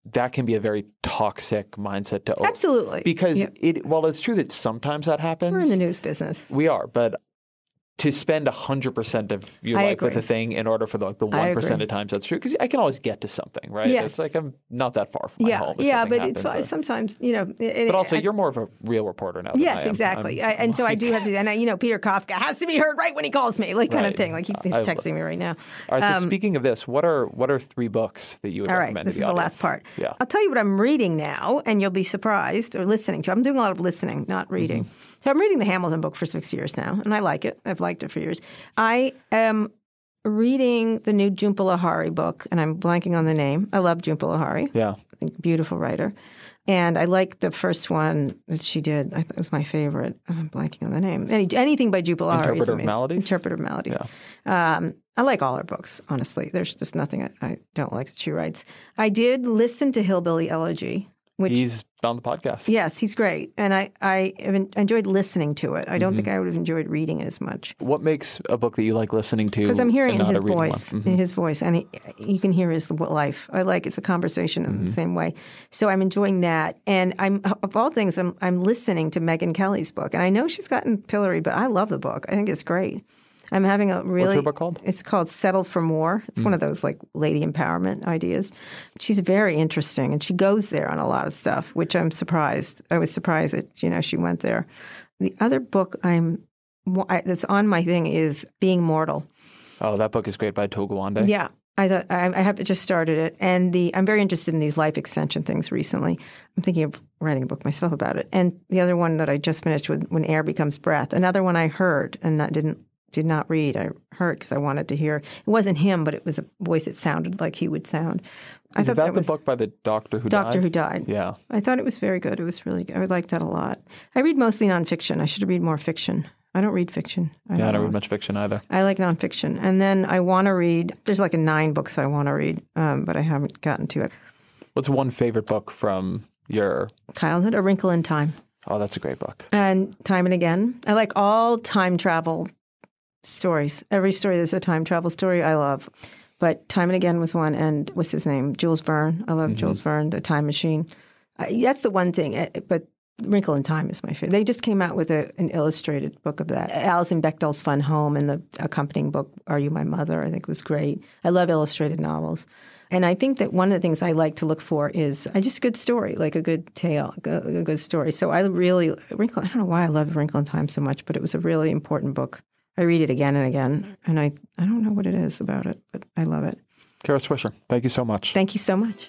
that can be a very toxic mindset to Absolutely. Because yeah. it while it's true that sometimes that happens. We're in the news business. We are, but to spend one hundred percent of your I life agree. with a thing in order for the, like, the one percent of times that's true, because I can always get to something, right? Yes. It's like I'm not that far from my yeah, home. if yeah, something but it's happens, or- sometimes, you know. It, But also, I, you're more of a real reporter now than Yes, I am. exactly. I'm- I, and so I do have to, and I, you know, Peter Kafka has to be heard right when he calls me, like kind Right. of thing. Like he, he's I- texting me right now. All right, so Um, speaking of this, what are what are three books that you would All right, recommend this to is the the last audience? part. Yeah. I'll tell you what I'm reading now, and you'll be surprised, or listening to. I'm doing a lot of listening, not reading. Mm-hmm. So I'm reading the Hamilton book for six years now, and I like it. I've liked it for years. I am reading the new Jhumpa Lahiri book, and I'm blanking on the name. I love Jhumpa Lahiri. Yeah. I think beautiful writer. And I like the first one that she did. I thought it was my favorite. I'm blanking on the name. Any, anything by Jhumpa Lahiri. is Interpreter of amazing. Maladies? Interpreter of Maladies. Um, I like all her books, honestly. There's just nothing I, I don't like that she writes. I did listen to Hillbilly Elegy, which He's on the podcast. yes, he's great, and I I have en- enjoyed listening to it. I don't Mm-hmm. think I would have enjoyed reading it as much What makes a book that you like listening to? because I'm hearing and in not his a reading one? voice, Mhm. in his voice, and he, you can hear his life. I like it's a conversation in Mm-hmm. the same way. So I'm enjoying that, and I'm of all things, I'm I'm listening to Megyn Kelly's book, and I know she's gotten pilloried, but I love the book. I think it's great. I'm having a really. What's her book called? It's called Settle for More. It's one of those like lady empowerment ideas. She's very interesting, and she goes there on a lot of stuff, which I'm surprised. I was surprised that you know she went there. The other book I'm I, that's on my thing is Being Mortal. Oh, that book is great by Togwande. Yeah. I thought I, I have just started it, and the I'm very interested in these life extension things recently. I'm thinking of writing a book myself about it. And the other one that I just finished with When Air Becomes Breath. Another one I heard and not, didn't did not read. I heard because I wanted to hear. It wasn't him, but it was a voice that sounded like he would sound. I Is thought that, that the was book by the doctor who Doctor died? Who Died. Yeah. I thought it was very good. It was really good. I like that a lot. I read mostly nonfiction. I should read more fiction. I don't read fiction. I Yeah, I don't know. read much fiction either. I like nonfiction. And then I want to read, there's like a nine books I want to read, um, but I haven't gotten to it. What's one favorite book from your... Childhood, A Wrinkle in Time. Oh, that's a great book. And Time and Again. I like all time travel stories. Every story that's a time travel story I love. But Time and Again was one. And what's his name? Jules Verne. I love mm-hmm. Jules Verne, The Time Machine. Uh, that's the one thing. But Wrinkle in Time is my favorite. They just came out with a, an illustrated book of that. Alison Bechdel's Fun Home and the accompanying book, Are You My Mother? I think was great. I love illustrated novels. And I think that one of the things I like to look for is uh, just a good story, like a good tale, a, a good story. So I really, Wrinkle, I don't know why I love Wrinkle in Time so much, but it was a really important book. I read it again and again, and I, I don't know what it is about it, but I love it. Kara Swisher, thank you so much. Thank you so much.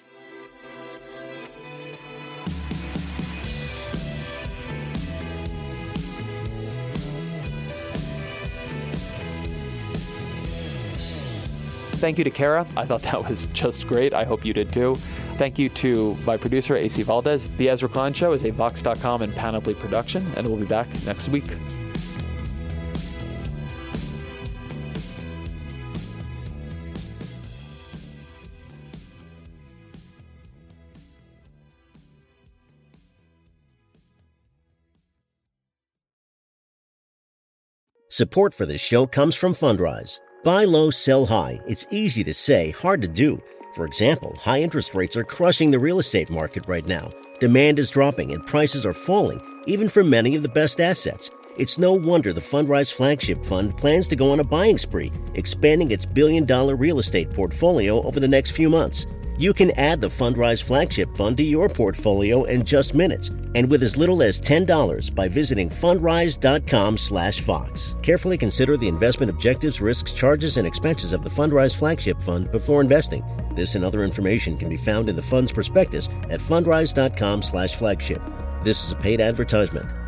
Thank you to Kara. I thought that was just great. I hope you did too. Thank you to my producer, A C Valdez. The Ezra Klein Show is a Vox dot com and Panoply production, and we'll be back next week. Support for this show comes from Fundrise. Buy low, sell high. It's easy to say, hard to do. For example, high interest rates are crushing the real estate market right now. Demand is dropping and prices are falling, even for many of the best assets. It's no wonder the Fundrise Flagship Fund plans to go on a buying spree, expanding its billion-dollar real estate portfolio over the next few months. You can add the Fundrise Flagship Fund to your portfolio in just minutes, and with as little as ten dollars by visiting fundrise.com slash Fox. Carefully consider the investment objectives, risks, charges, and expenses of the Fundrise Flagship Fund before investing. This and other information can be found in the fund's prospectus at fundrise.com slash flagship. This is a paid advertisement.